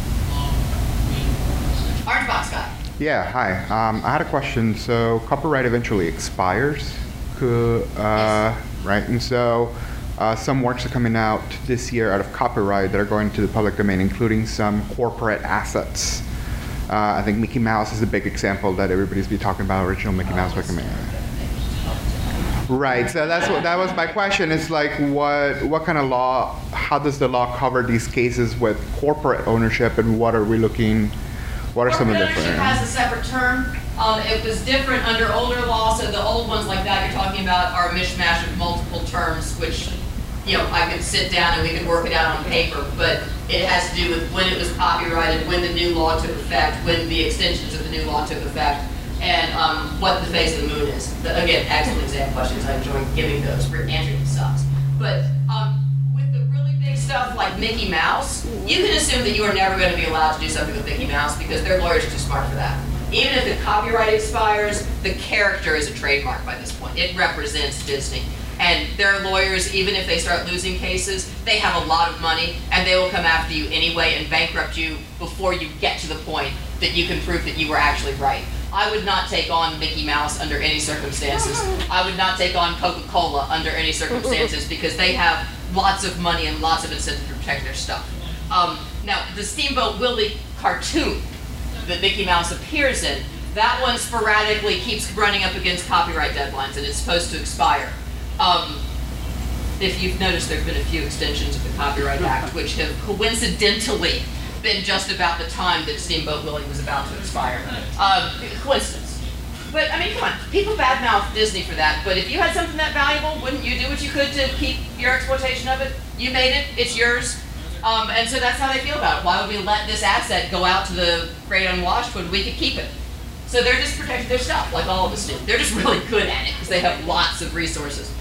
Orange box guy. Yeah, hi. I had a question. So copyright eventually expires, right? And so some works are coming out this year out of copyright that are going to the public domain, including some corporate assets. I think Mickey Mouse is a big example that everybody's been talking about, original Mickey Mouse recommended. Right, so that was my question. It's like, what kind of law, how does the law cover these cases with corporate ownership, and what are some of the different? Corporate ownership has a separate term. It was different under older law, so the old ones like that you're talking about are a mishmash of multiple terms, which, you know, I could sit down and we could work it out on paper, but it has to do with when it was copyrighted, when the new law took effect, when the extensions of the new law took effect, and what the face of the moon is. Again, excellent exam questions. I enjoy giving those. Answering sucks. But with the really big stuff like Mickey Mouse, you can assume that you are never going to be allowed to do something with Mickey Mouse because their lawyers are too smart for that. Even if the copyright expires, the character is a trademark by this point. It represents Disney. And their lawyers, even if they start losing cases, they have a lot of money and they will come after you anyway and bankrupt you before you get to the point that you can prove that you were actually right. I would not take on Mickey Mouse under any circumstances. I would not take on Coca-Cola under any circumstances because they have lots of money and lots of incentive to protect their stuff. Now, the Steamboat Willie cartoon that Mickey Mouse appears in, that one sporadically keeps running up against copyright deadlines and it's supposed to expire. If you've noticed, there have been a few extensions of the Copyright Act which have coincidentally been just about the time that Steamboat Willie was about to expire. Coincidence. But, I mean, come on, people badmouth Disney for that, but if you had something that valuable, wouldn't you do what you could to keep your exploitation of it? You made it, it's yours, and so that's how they feel about it. Why would we let this asset go out to the great unwashed when we could keep it? So they're just protecting their stuff, like all of us do. They're just really good at it, because they have lots of resources.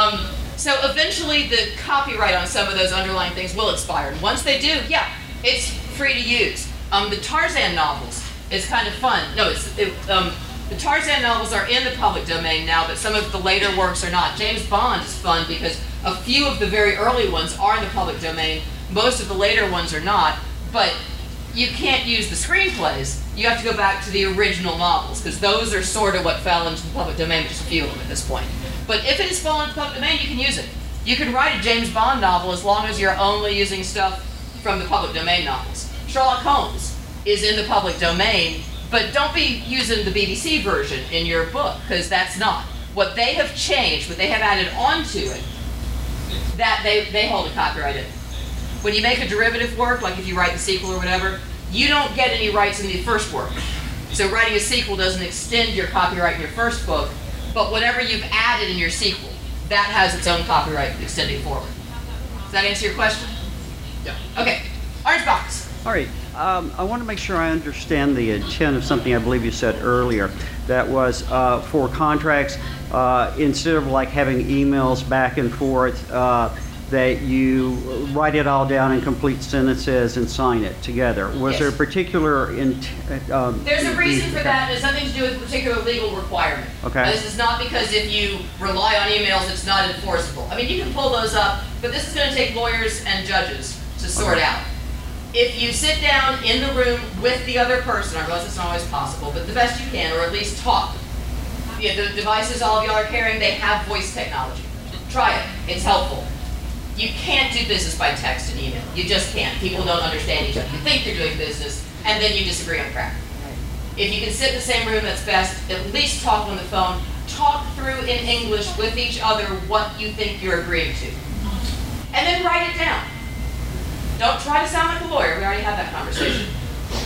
So eventually the copyright on some of those underlying things will expire. And once they do, yeah, it's free to use. The Tarzan novels is kind of fun. No, the Tarzan novels are in the public domain now, but some of the later works are not. James Bond is fun because a few of the very early ones are in the public domain. Most of the later ones are not, but you can't use the screenplays. You have to go back to the original novels because those are sort of what fell into the public domain, just a few of them at this point. But if it has fallen into the public domain, you can use it. You can write a James Bond novel as long as you're only using stuff from the public domain novels. Sherlock Holmes is in the public domain, but don't be using the BBC version in your book, because that's not. What they have changed, what they have added onto it, that they hold a copyright in. When you make a derivative work, like if you write the sequel or whatever, you don't get any rights in the first work. So writing a sequel doesn't extend your copyright in your first book, but whatever you've added in your sequel, that has its own copyright extending forward. Does that answer your question? Yeah. Okay. Orange box. All right. I want to make sure I understand the intent of something I believe you said earlier. That was for contracts, instead of like having emails back and forth, that you write it all down in complete sentences and sign it together. Was Yes. there a particular There's a reason for that. It has nothing to do with a particular legal requirement. Okay. This is not because if you rely on emails, it's not enforceable. I mean, you can pull those up, but this is going to take lawyers and judges to sort out. If you sit down in the room with the other person, I realize it's not always possible, but the best you can, or at least talk. Yeah, the devices all of y'all are carrying, they have voice technology. Try it. It's helpful. You can't do business by text and email. You just can't. People don't understand each other. You think you're doing business, and then you disagree on crap. If you can sit in the same room, that's best. At least talk on the phone. Talk through in English with each other what you think you're agreeing to. And then write it down. Don't try to sound like a lawyer. We already had that conversation.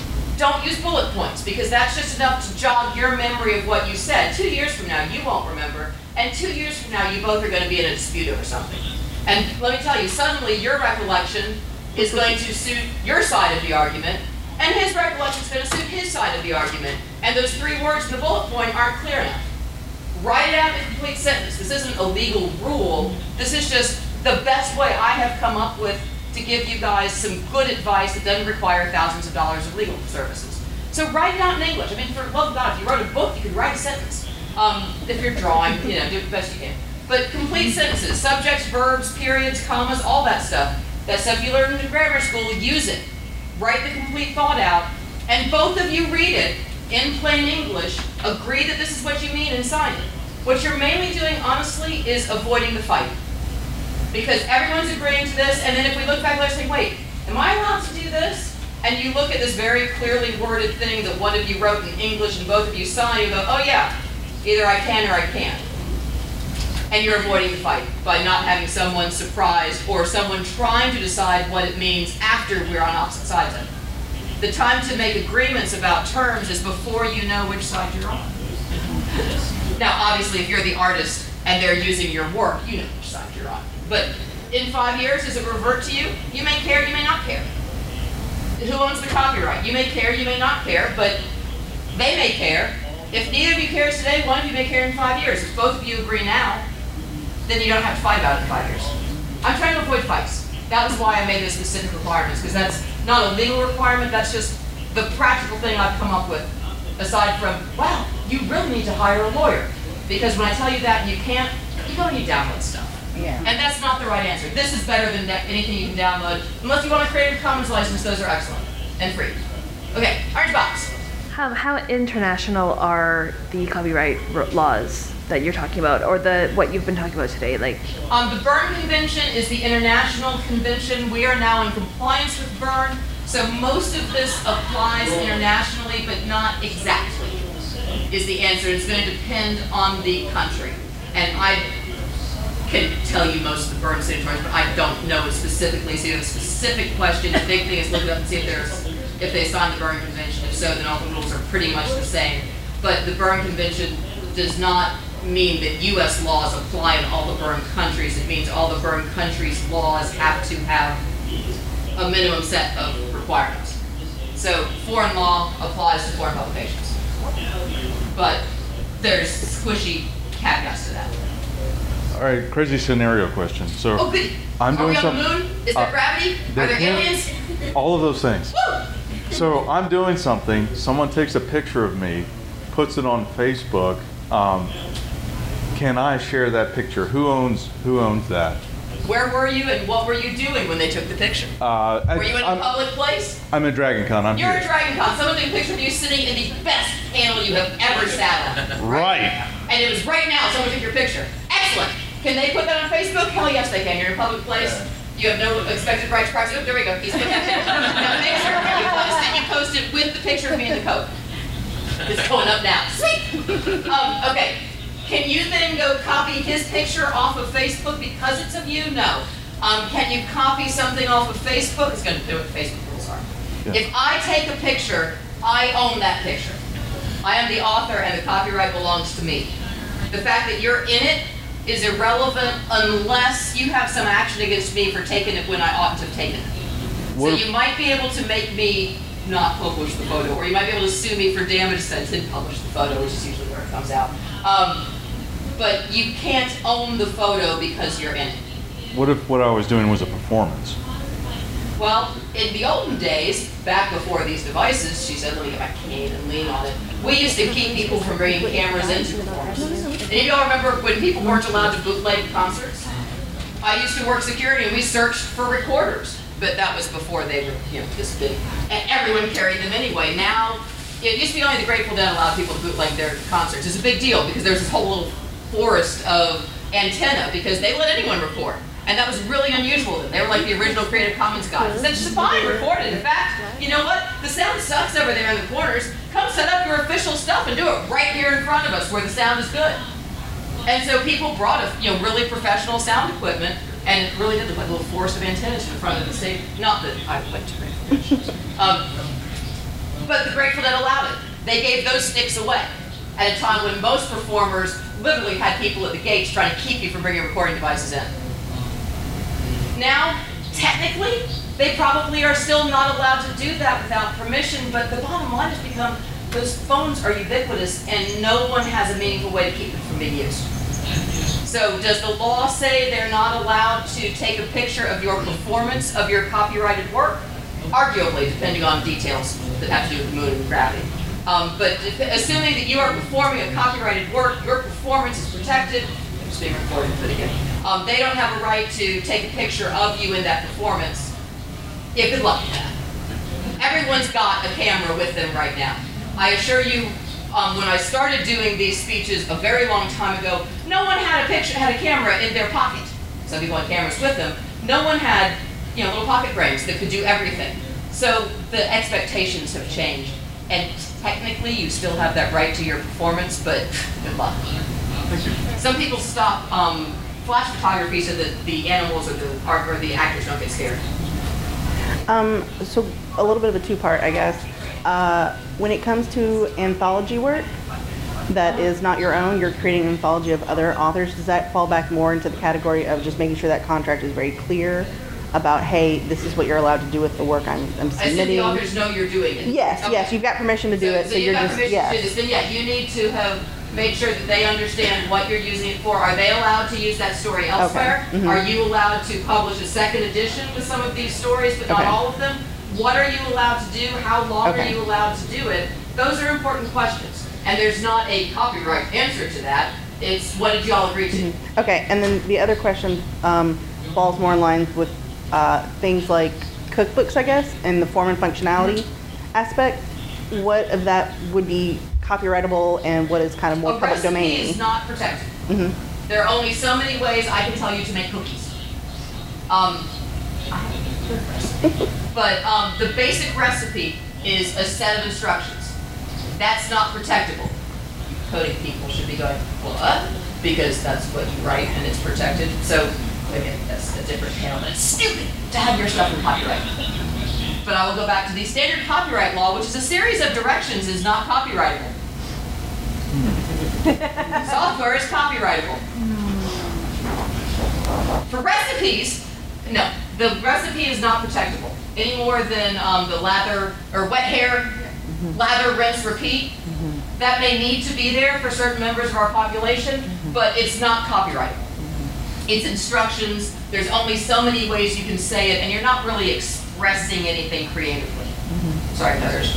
don't use bullet points, because that's just enough to jog your memory of what you said. 2 years from now, you won't remember, and 2 years from now, you both are going to be in a dispute over something. And let me tell you, suddenly your recollection is going to suit your side of the argument, and his recollection is going to suit his side of the argument. And those 3 words in the bullet point aren't clear enough. Write it out in a complete sentence. This isn't a legal rule. This is just the best way I have come up with to give you guys some good advice that doesn't require thousands of dollars of legal services. So write it out in English. I mean, for the love of God, if you wrote a book, you could write a sentence. If you're drawing, do the best you can. But complete sentences, subjects, verbs, periods, commas, all that stuff. That stuff you learned in grammar school, use it. Write the complete thought out, and both of you read it in plain English, agree that this is what you mean, and sign it. What you're mainly doing, honestly, is avoiding the fight. Because everyone's agreeing to this, and then if we look back later and say, wait, am I allowed to do this? And you look at this very clearly worded thing that one of you wrote in English and both of you sign, you go, oh yeah, either I can or I can't. And you're avoiding the fight by not having someone surprised or someone trying to decide what it means after we're on opposite sides of it. The time to make agreements about terms is before you know which side you're on. Now, obviously, if you're the artist and they're using your work, you know which side you're on. But in 5 years, does it revert to you? You may care, you may not care. Who owns the copyright? You may care, you may not care, but they may care. If neither of you cares today, one of you may care in 5 years. If both of you agree now, then you don't have to fight about it in 5 years. I'm trying to avoid fights. That was why I made the specific requirements, because that's not a legal requirement, that's just the practical thing I've come up with, aside from, wow, you really need to hire a lawyer. Because when I tell you that you can't, you go and you download stuff. Yeah. And that's not the right answer. This is better than anything you can download. Unless you want a Creative Commons license, those are excellent and free. Okay, Orange Box. How international are the copyright laws that you're talking about, or what you've been talking about today? Like, the Berne Convention is the international convention. We are now in compliance with Berne, so most of this applies internationally, but not exactly, is the answer. It's going to depend on the country. And I can tell you most of the Berne signatories, but I don't know it specifically. So you have a specific question. The big thing is look it up and see if they signed the Berne Convention. If so, then all the rules are pretty much the same. But the Berne Convention does not mean that U.S. laws apply in all the Berne countries. It means all the Berne countries' laws have to have a minimum set of requirements. So foreign law applies to foreign publications. But there's squishy caveats to that. All right, crazy scenario question. So oh, good. I'm doing Are we on the moon? Is there gravity? Are there aliens? All of those things. Woo! So I'm doing something, someone takes a picture of me, puts it on Facebook. Can I share that picture? Who owns that? Where were you and what were you doing when they took the picture? Were you in a public place? I'm at Dragon Con. You're at Dragon Con. Someone took a picture of you sitting in the best panel you have ever sat on. Right. And it was right now someone took your picture. Excellent. Can they put that on Facebook? Hell yes they can. You're in a public place. You have no expected right to privacy. Oh, there we go. He's put that in. Now make sure when you post it with the picture of me in the coat. It's going up now. Sweet. Okay. Can you then go copy his picture off of Facebook because it's of you? No. Can you copy something off of Facebook? It's going to do what Facebook rules are. Yeah. If I take a picture, I own that picture. I am the author and the copyright belongs to me. The fact that you're in it is irrelevant unless you have some action against me for taking it when I ought to have taken it. So you might be able to make me not publish the photo, or you might be able to sue me for damage that I didn't publish the photo, which is usually where it comes out. But you can't own the photo because you're in it. What if what I was doing was a performance? Well, in the olden days, back before these devices, she said, let me get my cane and lean on it. We used to keep people from bringing cameras into performances. And if y'all remember when people weren't allowed to bootleg concerts? I used to work security and we searched for recorders. But that was before they were, this big. And everyone carried them anyway. Now, it used to be only the Grateful Dead allowed people to bootleg their concerts. It's a big deal because there's this whole little forest of antenna because they let anyone record. And that was really unusual. They were like the original Creative Commons guys. They said, just fine, record it. In fact, you know what? The sound sucks over there in the corners. Come set up your official stuff and do it right here in front of us where the sound is good. And so people brought really professional sound equipment, and it really did look like a little forest of antennas in front of the stage. Not that I went to Grateful Dead. But the Grateful Dead allowed it. They gave those sticks away at a time when most performers literally had people at the gates trying to keep you from bringing recording devices in. Now, technically, they probably are still not allowed to do that without permission, but the bottom line has become those phones are ubiquitous and no one has a meaningful way to keep them from being used. So does the law say they're not allowed to take a picture of your performance of your copyrighted work? Arguably, depending on details that have to do with mood and gravity. But assuming that you are performing a copyrighted work, your performance is protected. It's being recorded, but again, they don't have a right to take a picture of you in that performance. Yeah, good luck with that. Everyone's got a camera with them right now. I assure you, when I started doing these speeches a very long time ago, no one had a camera in their pocket. Some people had cameras with them. No one had, little pocket brains that could do everything. So the expectations have changed. And technically, you still have that right to your performance, but good luck. Some people stop flash photography so that the animals or the actors don't get scared. So a little bit of a two-part, I guess. When it comes to anthology work that is not your own, you're creating an anthology of other authors, does that fall back more into the category of just making sure that contract is very clear about, hey, this is what you're allowed to do with the work I'm submitting? I assume the authors know you're doing it. Yes, okay. Yes, you've got permission to do it, so you're just, yes. To do this, then yeah, you need to have made sure that they understand what you're using it for. Are they allowed to use that story elsewhere? Okay. Mm-hmm. Are you allowed to publish a second edition with some of these stories, but not all of them? What are you allowed to do? How long are you allowed to do it? Those are important questions. And there's not a copyright answer to that. It's what did y'all agree to? Mm-hmm. Okay, and then the other question falls more in line with things like cookbooks, I guess, and the form and functionality aspect. What of that would be copyrightable and what is kind of more public domain? A recipe is not protected. Mm-hmm. There are only so many ways I can tell you to make cookies. But the basic recipe is a set of instructions. That's not protectable. Coding people should be going, what? Because that's what you write and it's protected. So again, that's a different panel, but it's stupid to have your stuff in copyright. But I will go back to the standard copyright law, which is a series of directions, is not copyrightable. Software is copyrightable. For recipes, no, the recipe is not protectable any more than the lather or wet hair, lather, rinse, repeat. That may need to be there for certain members of our population, but it's not copyrightable. It's instructions. There's only so many ways you can say it, and you're not really expressing anything creatively. Sorry, Feathers.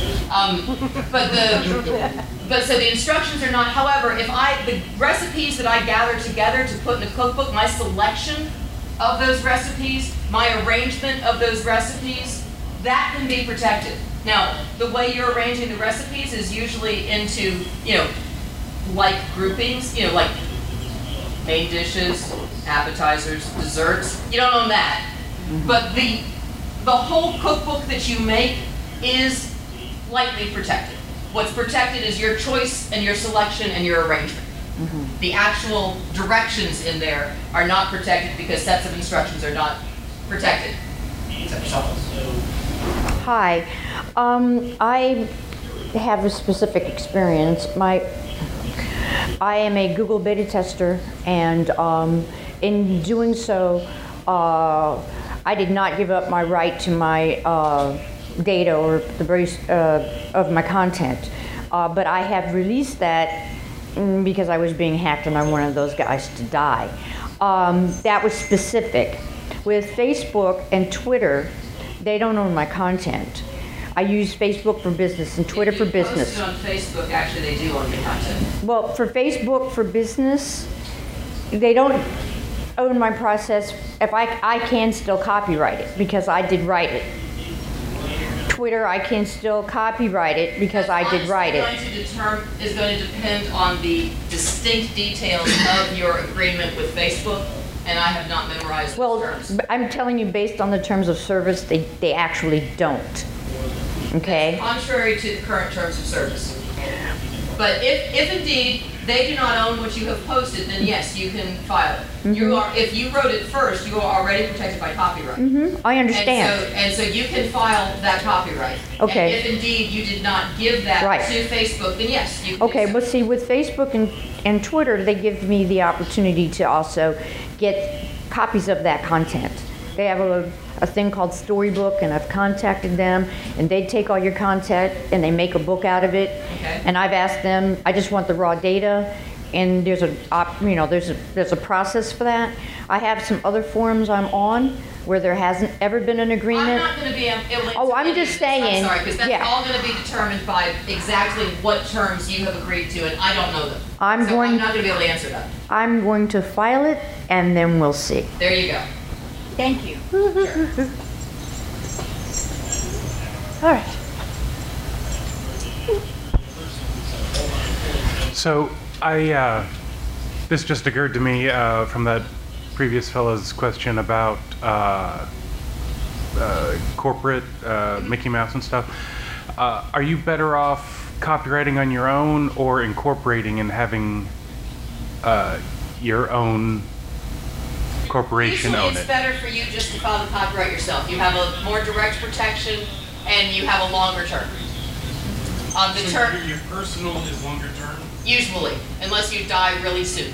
But so the instructions are not. However, the recipes that I gather together to put in the cookbook, my selection of those recipes, my arrangement of those recipes, that can be protected. Now, the way you're arranging the recipes is usually into, like groupings, like main dishes, appetizers, desserts. You don't own that. But the whole cookbook that you make is lightly protected. What's protected is your choice and your selection and your arrangement. The actual directions in there are not protected because sets of instructions are not protected. Except for someone. Hi. I have a specific experience. I am a Google beta tester, and in doing so, I did not give up my right to my data or the base of my content, but I have released that because I was being hacked and I wanted those guys to die. That was specific. With Facebook and Twitter, they don't own my content. I use Facebook for business and Twitter for business. If you post it on Facebook, actually they do own your content. Well, for Facebook for business, they don't own my process. If I can still copyright it because I did write it. Twitter, I can still copyright it because I did write it. Is going to depend on the distinct details of your agreement with Facebook, and I have not memorized those terms. Well, I'm telling you, based on the terms of service, they actually don't. Okay? That's contrary to the current terms of service. But if indeed they do not own what you have posted, then yes, you can file it. Mhm. If you wrote it first, you are already protected by copyright. I understand. And so you can file that copyright. Okay. And if indeed you did not give that Right. to Facebook, then yes, you can. Okay, but see, with Facebook and Twitter, they give me the opportunity to also get copies of that content. They have a thing called Storybook, and I've contacted them, and they take all your content and they make a book out of it. Okay. And I've asked them, I just want the raw data, and there's a process for that. I have some other forums I'm on where there hasn't ever been an agreement. I'm not going to be able to Oh, I'm answer just any of this. saying, I'm sorry, because that's yeah. all going to be determined by exactly what terms you have agreed to, and I don't know them. I'm so going- I'm not going to be able to answer that. I'm going to file it, and then we'll see. There you go. Thank you. All right. So this just occurred to me from that previous fellow's question about corporate Mickey Mouse and stuff. Are you better off copywriting on your own or incorporating and having your own corporation Usually own it's it? better for you just to file the copyright yourself. You have a more direct protection, and you have a longer term. The term Your personal is longer term? usually, unless you die really soon.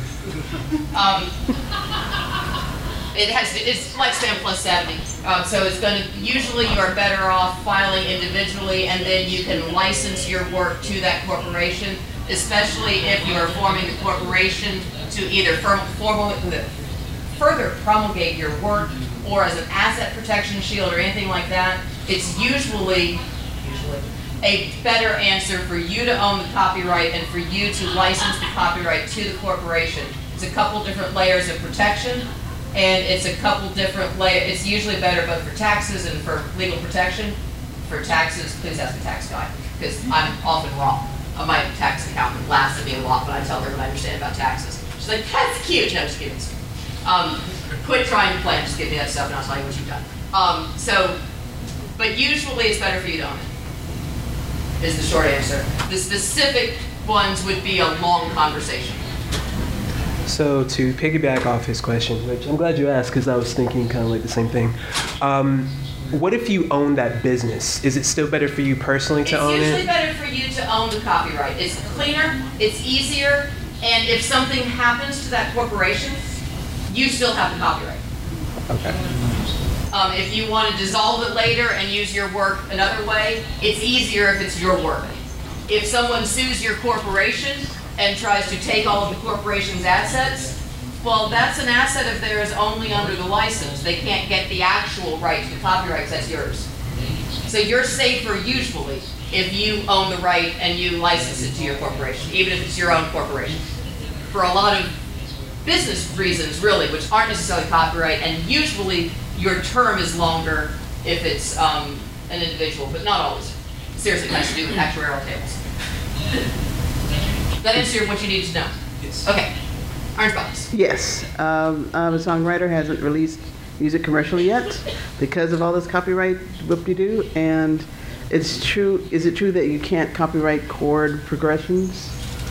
It's lifespan plus 70. So it's going to, usually you are better off filing individually, and then you can license your work to that corporation, especially if you are forming the corporation to either further promulgate your work or as an asset protection shield or anything like that. It's usually a better answer for you to own the copyright and for you to license the copyright to the corporation. It's a couple different layers of protection, and it's a couple different layers. It's usually better both for taxes and for legal protection. For taxes, please ask the tax guy, because I'm often wrong. My tax accountant laughs at me a lot when I tell her what I understand about taxes. She's like, that's cute. No, just kidding. Quit trying to plan, just give me that stuff and I'll tell you what you've done. But usually it's better for you to own it, is the short answer. The specific ones would be a long conversation. So to piggyback off his question, which I'm glad you asked because I was thinking kind of like the same thing. What if you own that business? Is it still better for you personally to own It's usually it? better for you to own the copyright. It's cleaner, it's easier, and if something happens to that corporation, you still have the copyright. Okay. If you want to dissolve it later and use your work another way, it's easier if it's your work. If someone sues your corporation and tries to take all of the corporation's assets, well, that's an asset of theirs only under the license. They can't get the actual right to the copyright, that's yours. So you're safer usually if you own the right and you license it to your corporation, even if it's your own corporation. For a lot of business reasons, really, which aren't necessarily copyright, and usually your term is longer if it's an individual, but not always. Seriously, it has to do with actuarial tables. That answer what you need to know. Yes. Okay. Orange box. Yes. A songwriter hasn't released music commercially yet because of all this copyright whoop-de-doo, and it's true. Is it true that you can't copyright chord progressions?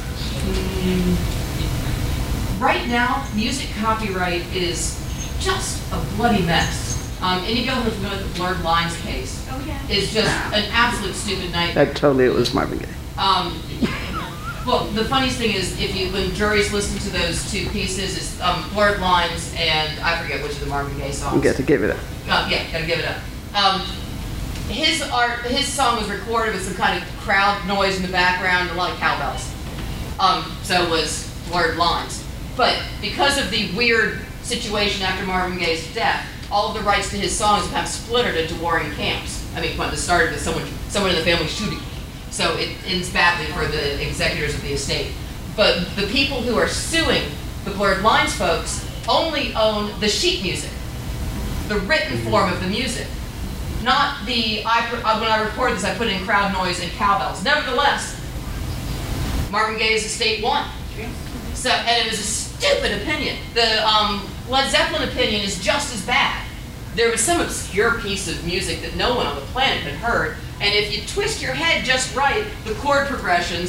Right now, music copyright is just a bloody mess. Any of y'all who's familiar with the Blurred Lines case is just an absolute stupid nightmare. That totally it was Marvin Gaye. Well, the funniest thing is when juries listen to those two pieces, it's Blurred Lines and I forget which of the Marvin Gaye songs. You got to give it up. Yeah, gotta give it up. His song was recorded with some kind of crowd noise in the background, a lot of cowbells. So was Blurred Lines. But because of the weird situation after Marvin Gaye's death, all of the rights to his songs have splintered into warring camps. I mean, it started with someone in the family shooting. So it ends badly for the executors of the estate. But the people who are suing the Blurred Lines folks only own the sheet music, the written form of the music, not the, when I record this, I put in crowd noise and cowbells. Nevertheless, Marvin Gaye's estate won. So, and it was a stupid opinion. The Led Zeppelin opinion is just as bad. There was some obscure piece of music that no one on the planet had heard, and if you twist your head just right, the chord progressions,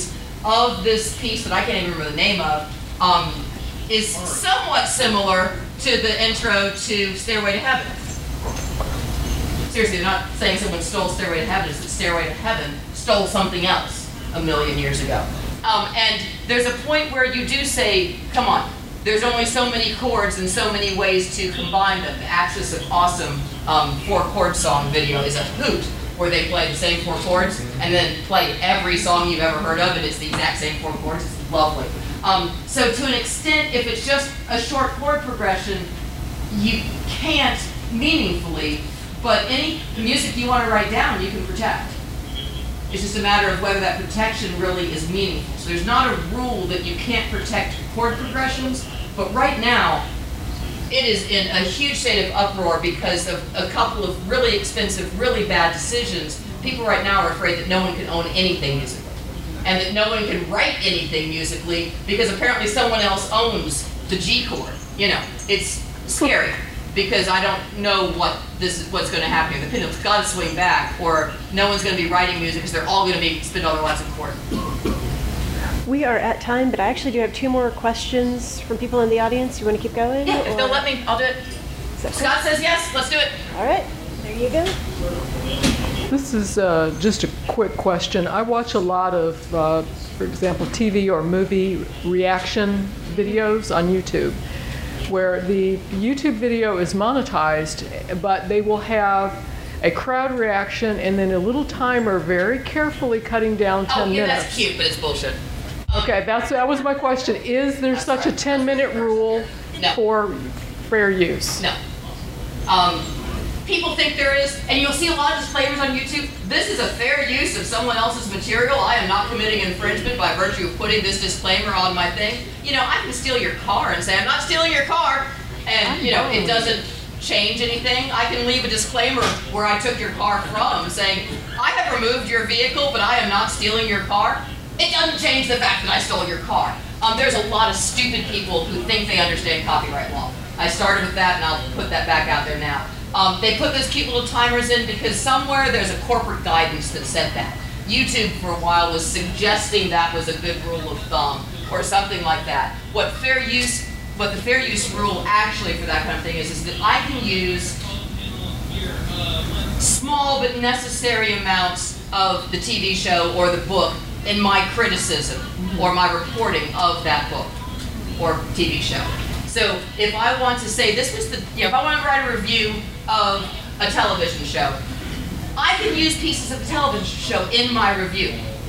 of this piece that I can't even remember the name of is somewhat similar to the intro to Stairway to Heaven. Seriously, they're not saying someone stole Stairway to Heaven, it's that Stairway to Heaven stole something else a million years ago. And there's a point where you do say, come on, there's only so many chords and so many ways to combine them. The Axis of Awesome 4-chord song video is a hoot, where they play the same 4 chords and then play every song you've ever heard of, and it's the exact same 4 chords. It's lovely. So to an extent, if it's just a short chord progression, you can't meaningfully, but any music you want to write down, you can protect. It's just a matter of whether that protection really is meaningful. So there's not a rule that you can't protect chord progressions, but right now, it is in a huge state of uproar because of a couple of really expensive, really bad decisions. People right now are afraid that no one can own anything musically, and that no one can write anything musically because apparently someone else owns the G chord. You know, it's scary because I don't know what's going to happen here. The pendulum's got to swing back, or no one's going to be writing music because they're all going to spend all their lives in court. We are at time, but I actually do have 2 more questions from people in the audience. You want to keep going? Yeah, if they'll let me, I'll do it. Scott says yes, let's do it. All right, there you go. This is just a quick question. I watch a lot of, for example, TV or movie reaction videos on YouTube, where the YouTube video is monetized, but they will have a crowd reaction and then a little timer very carefully cutting down 10 minutes. That's cute, but it's bullshit. Okay, that was my question. Is there such a 10-minute rule for fair use? No. People think there is, and you'll see a lot of disclaimers on YouTube. This is a fair use of someone else's material. I am not committing infringement by virtue of putting this disclaimer on my thing. You know, I can steal your car and say, I'm not stealing your car, and, you know, it doesn't change anything. I can leave a disclaimer where I took your car from saying, I have removed your vehicle, but I am not stealing your car. It doesn't change the fact that I stole your car. There's a lot of stupid people who think they understand copyright law. I started with that, and I'll put that back out there now. They put those cute little timers in because somewhere there's a corporate guidance that said that. YouTube for a while was suggesting that was a good rule of thumb or something like that. What the fair use rule actually for that kind of thing is that I can use small but necessary amounts of the TV show or the book in my criticism or my reporting of that book or TV show. So if I want to say this was if I want to write a review of a television show, I can use pieces of the television show in my review.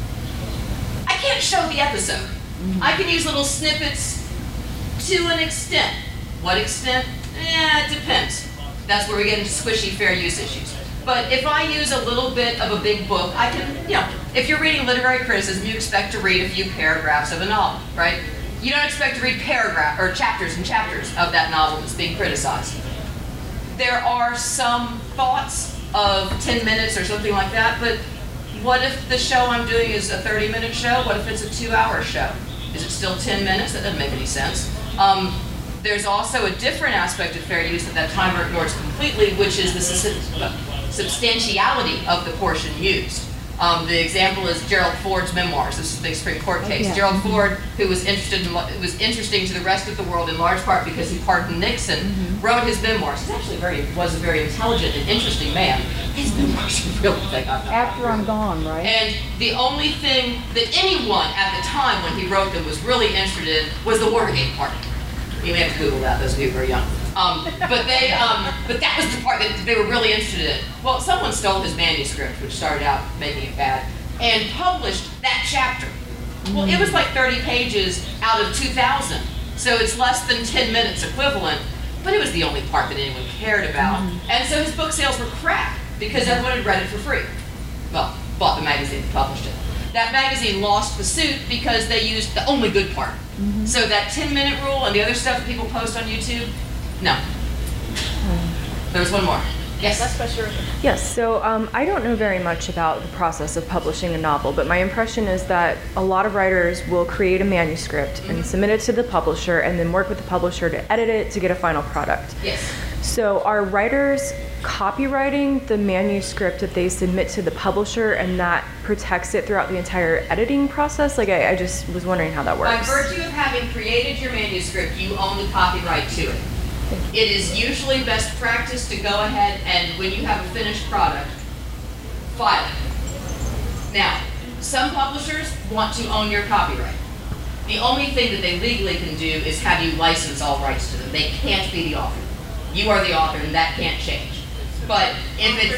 I can't show the episode. I can use little snippets to an extent. What extent? It depends. That's where we get into squishy fair use issues. But if I use a little bit of a big book, I can, if you're reading literary criticism, you expect to read a few paragraphs of a novel, right? You don't expect to read chapters and chapters of that novel that's being criticized. There are some thoughts of 10 minutes or something like that, but what if the show I'm doing is a 30-minute show? What if it's a 2-hour show? Is it still 10 minutes? That doesn't make any sense. There's also a different aspect of fair use that timer ignores completely, which is the substantiality of the portion used. The example is Gerald Ford's memoirs. This is the Supreme Court case. Yeah. Gerald Ford, who was interesting to the rest of the world in large part because he pardoned Nixon, wrote his memoirs. He actually was a very intelligent and interesting man. His memoirs are really big. After I'm gone, right? And the only thing that anyone at the time when he wrote them was really interested in was the Watergate part. You may have to Google that, those of you who are young. But that was the part that they were really interested in. Well, someone stole his manuscript, which started out making it bad, and published that chapter. Well, it was like 30 pages out of 2,000, so it's less than 10 minutes equivalent, but it was the only part that anyone cared about. And so his book sales were crap because everyone had read it for free. Well, bought the magazine and published it. That magazine lost the suit because they used the only good part. So that 10-minute rule and the other stuff that people post on YouTube, no. There's one more. Yes? Last question. Yes, so I don't know very much about the process of publishing a novel, but my impression is that a lot of writers will create a manuscript and submit it to the publisher and then work with the publisher to edit it to get a final product. Yes. So are writers copywriting the manuscript that they submit to the publisher, and that protects it throughout the entire editing process? Like, I just was wondering how that works. By virtue of having created your manuscript, you own the copyright to it. It is usually best practice to go ahead and, when you have a finished product, file it. Now, some publishers want to own your copyright. The only thing that they legally can do is have you license all rights to them. They can't be the author. You are the author, and that can't change. But if it's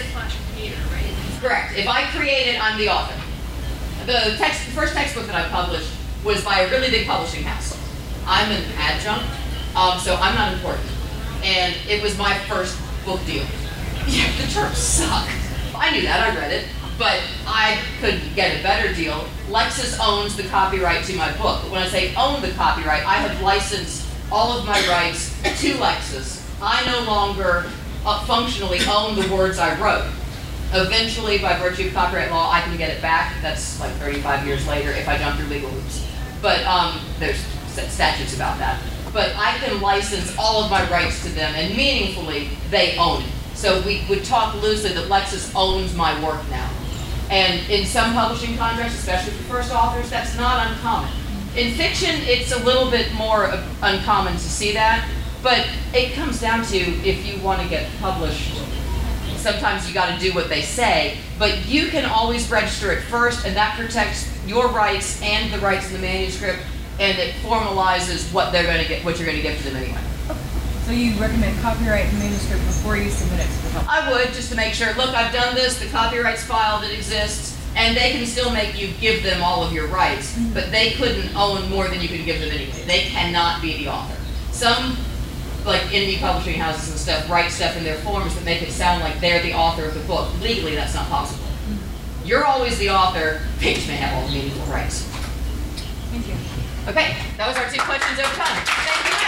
correct, if I create it, I'm the author. The first textbook that I published was by a really big publishing house. I'm an adjunct, so I'm not important. And it was my first book deal. Yeah, the terms suck. I knew that, I read it, but I could get a better deal. Lexis owns the copyright to my book. But when I say own the copyright, I have licensed all of my rights to Lexis. I no longer functionally own the words I wrote. Eventually, by virtue of copyright law, I can get it back. That's like 35 years later if I jump through legal hoops. But there's statutes about that. But I can license all of my rights to them, and meaningfully, they own it. So we would talk loosely that Lexis owns my work now. And in some publishing contracts, especially for first authors, that's not uncommon. In fiction, it's a little bit more uncommon to see that, but it comes down to if you want to get published, sometimes you got to do what they say, but you can always register it first, and that protects your rights and the rights of the manuscript, and it formalizes what they're going to get, what you're going to give to them anyway. So you recommend copyright the manuscript before you submit it to the publisher? I would, just to make sure, look, I've done this, the copyright's filed, it exists, and they can still make you give them all of your rights, but they couldn't own more than you could give them anyway. They cannot be the author. Some, like indie publishing houses and stuff, write stuff in their forms that make it sound like they're the author of the book. Legally, that's not possible. You're always the author, they just may have all the meaningful rights. Thank you. Okay, that was our 2 questions over time. Thank you.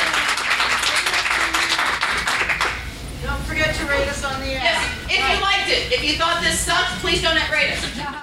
Don't forget to rate us on the app. Yes, if you liked it. If you thought this sucked, please don't rate us.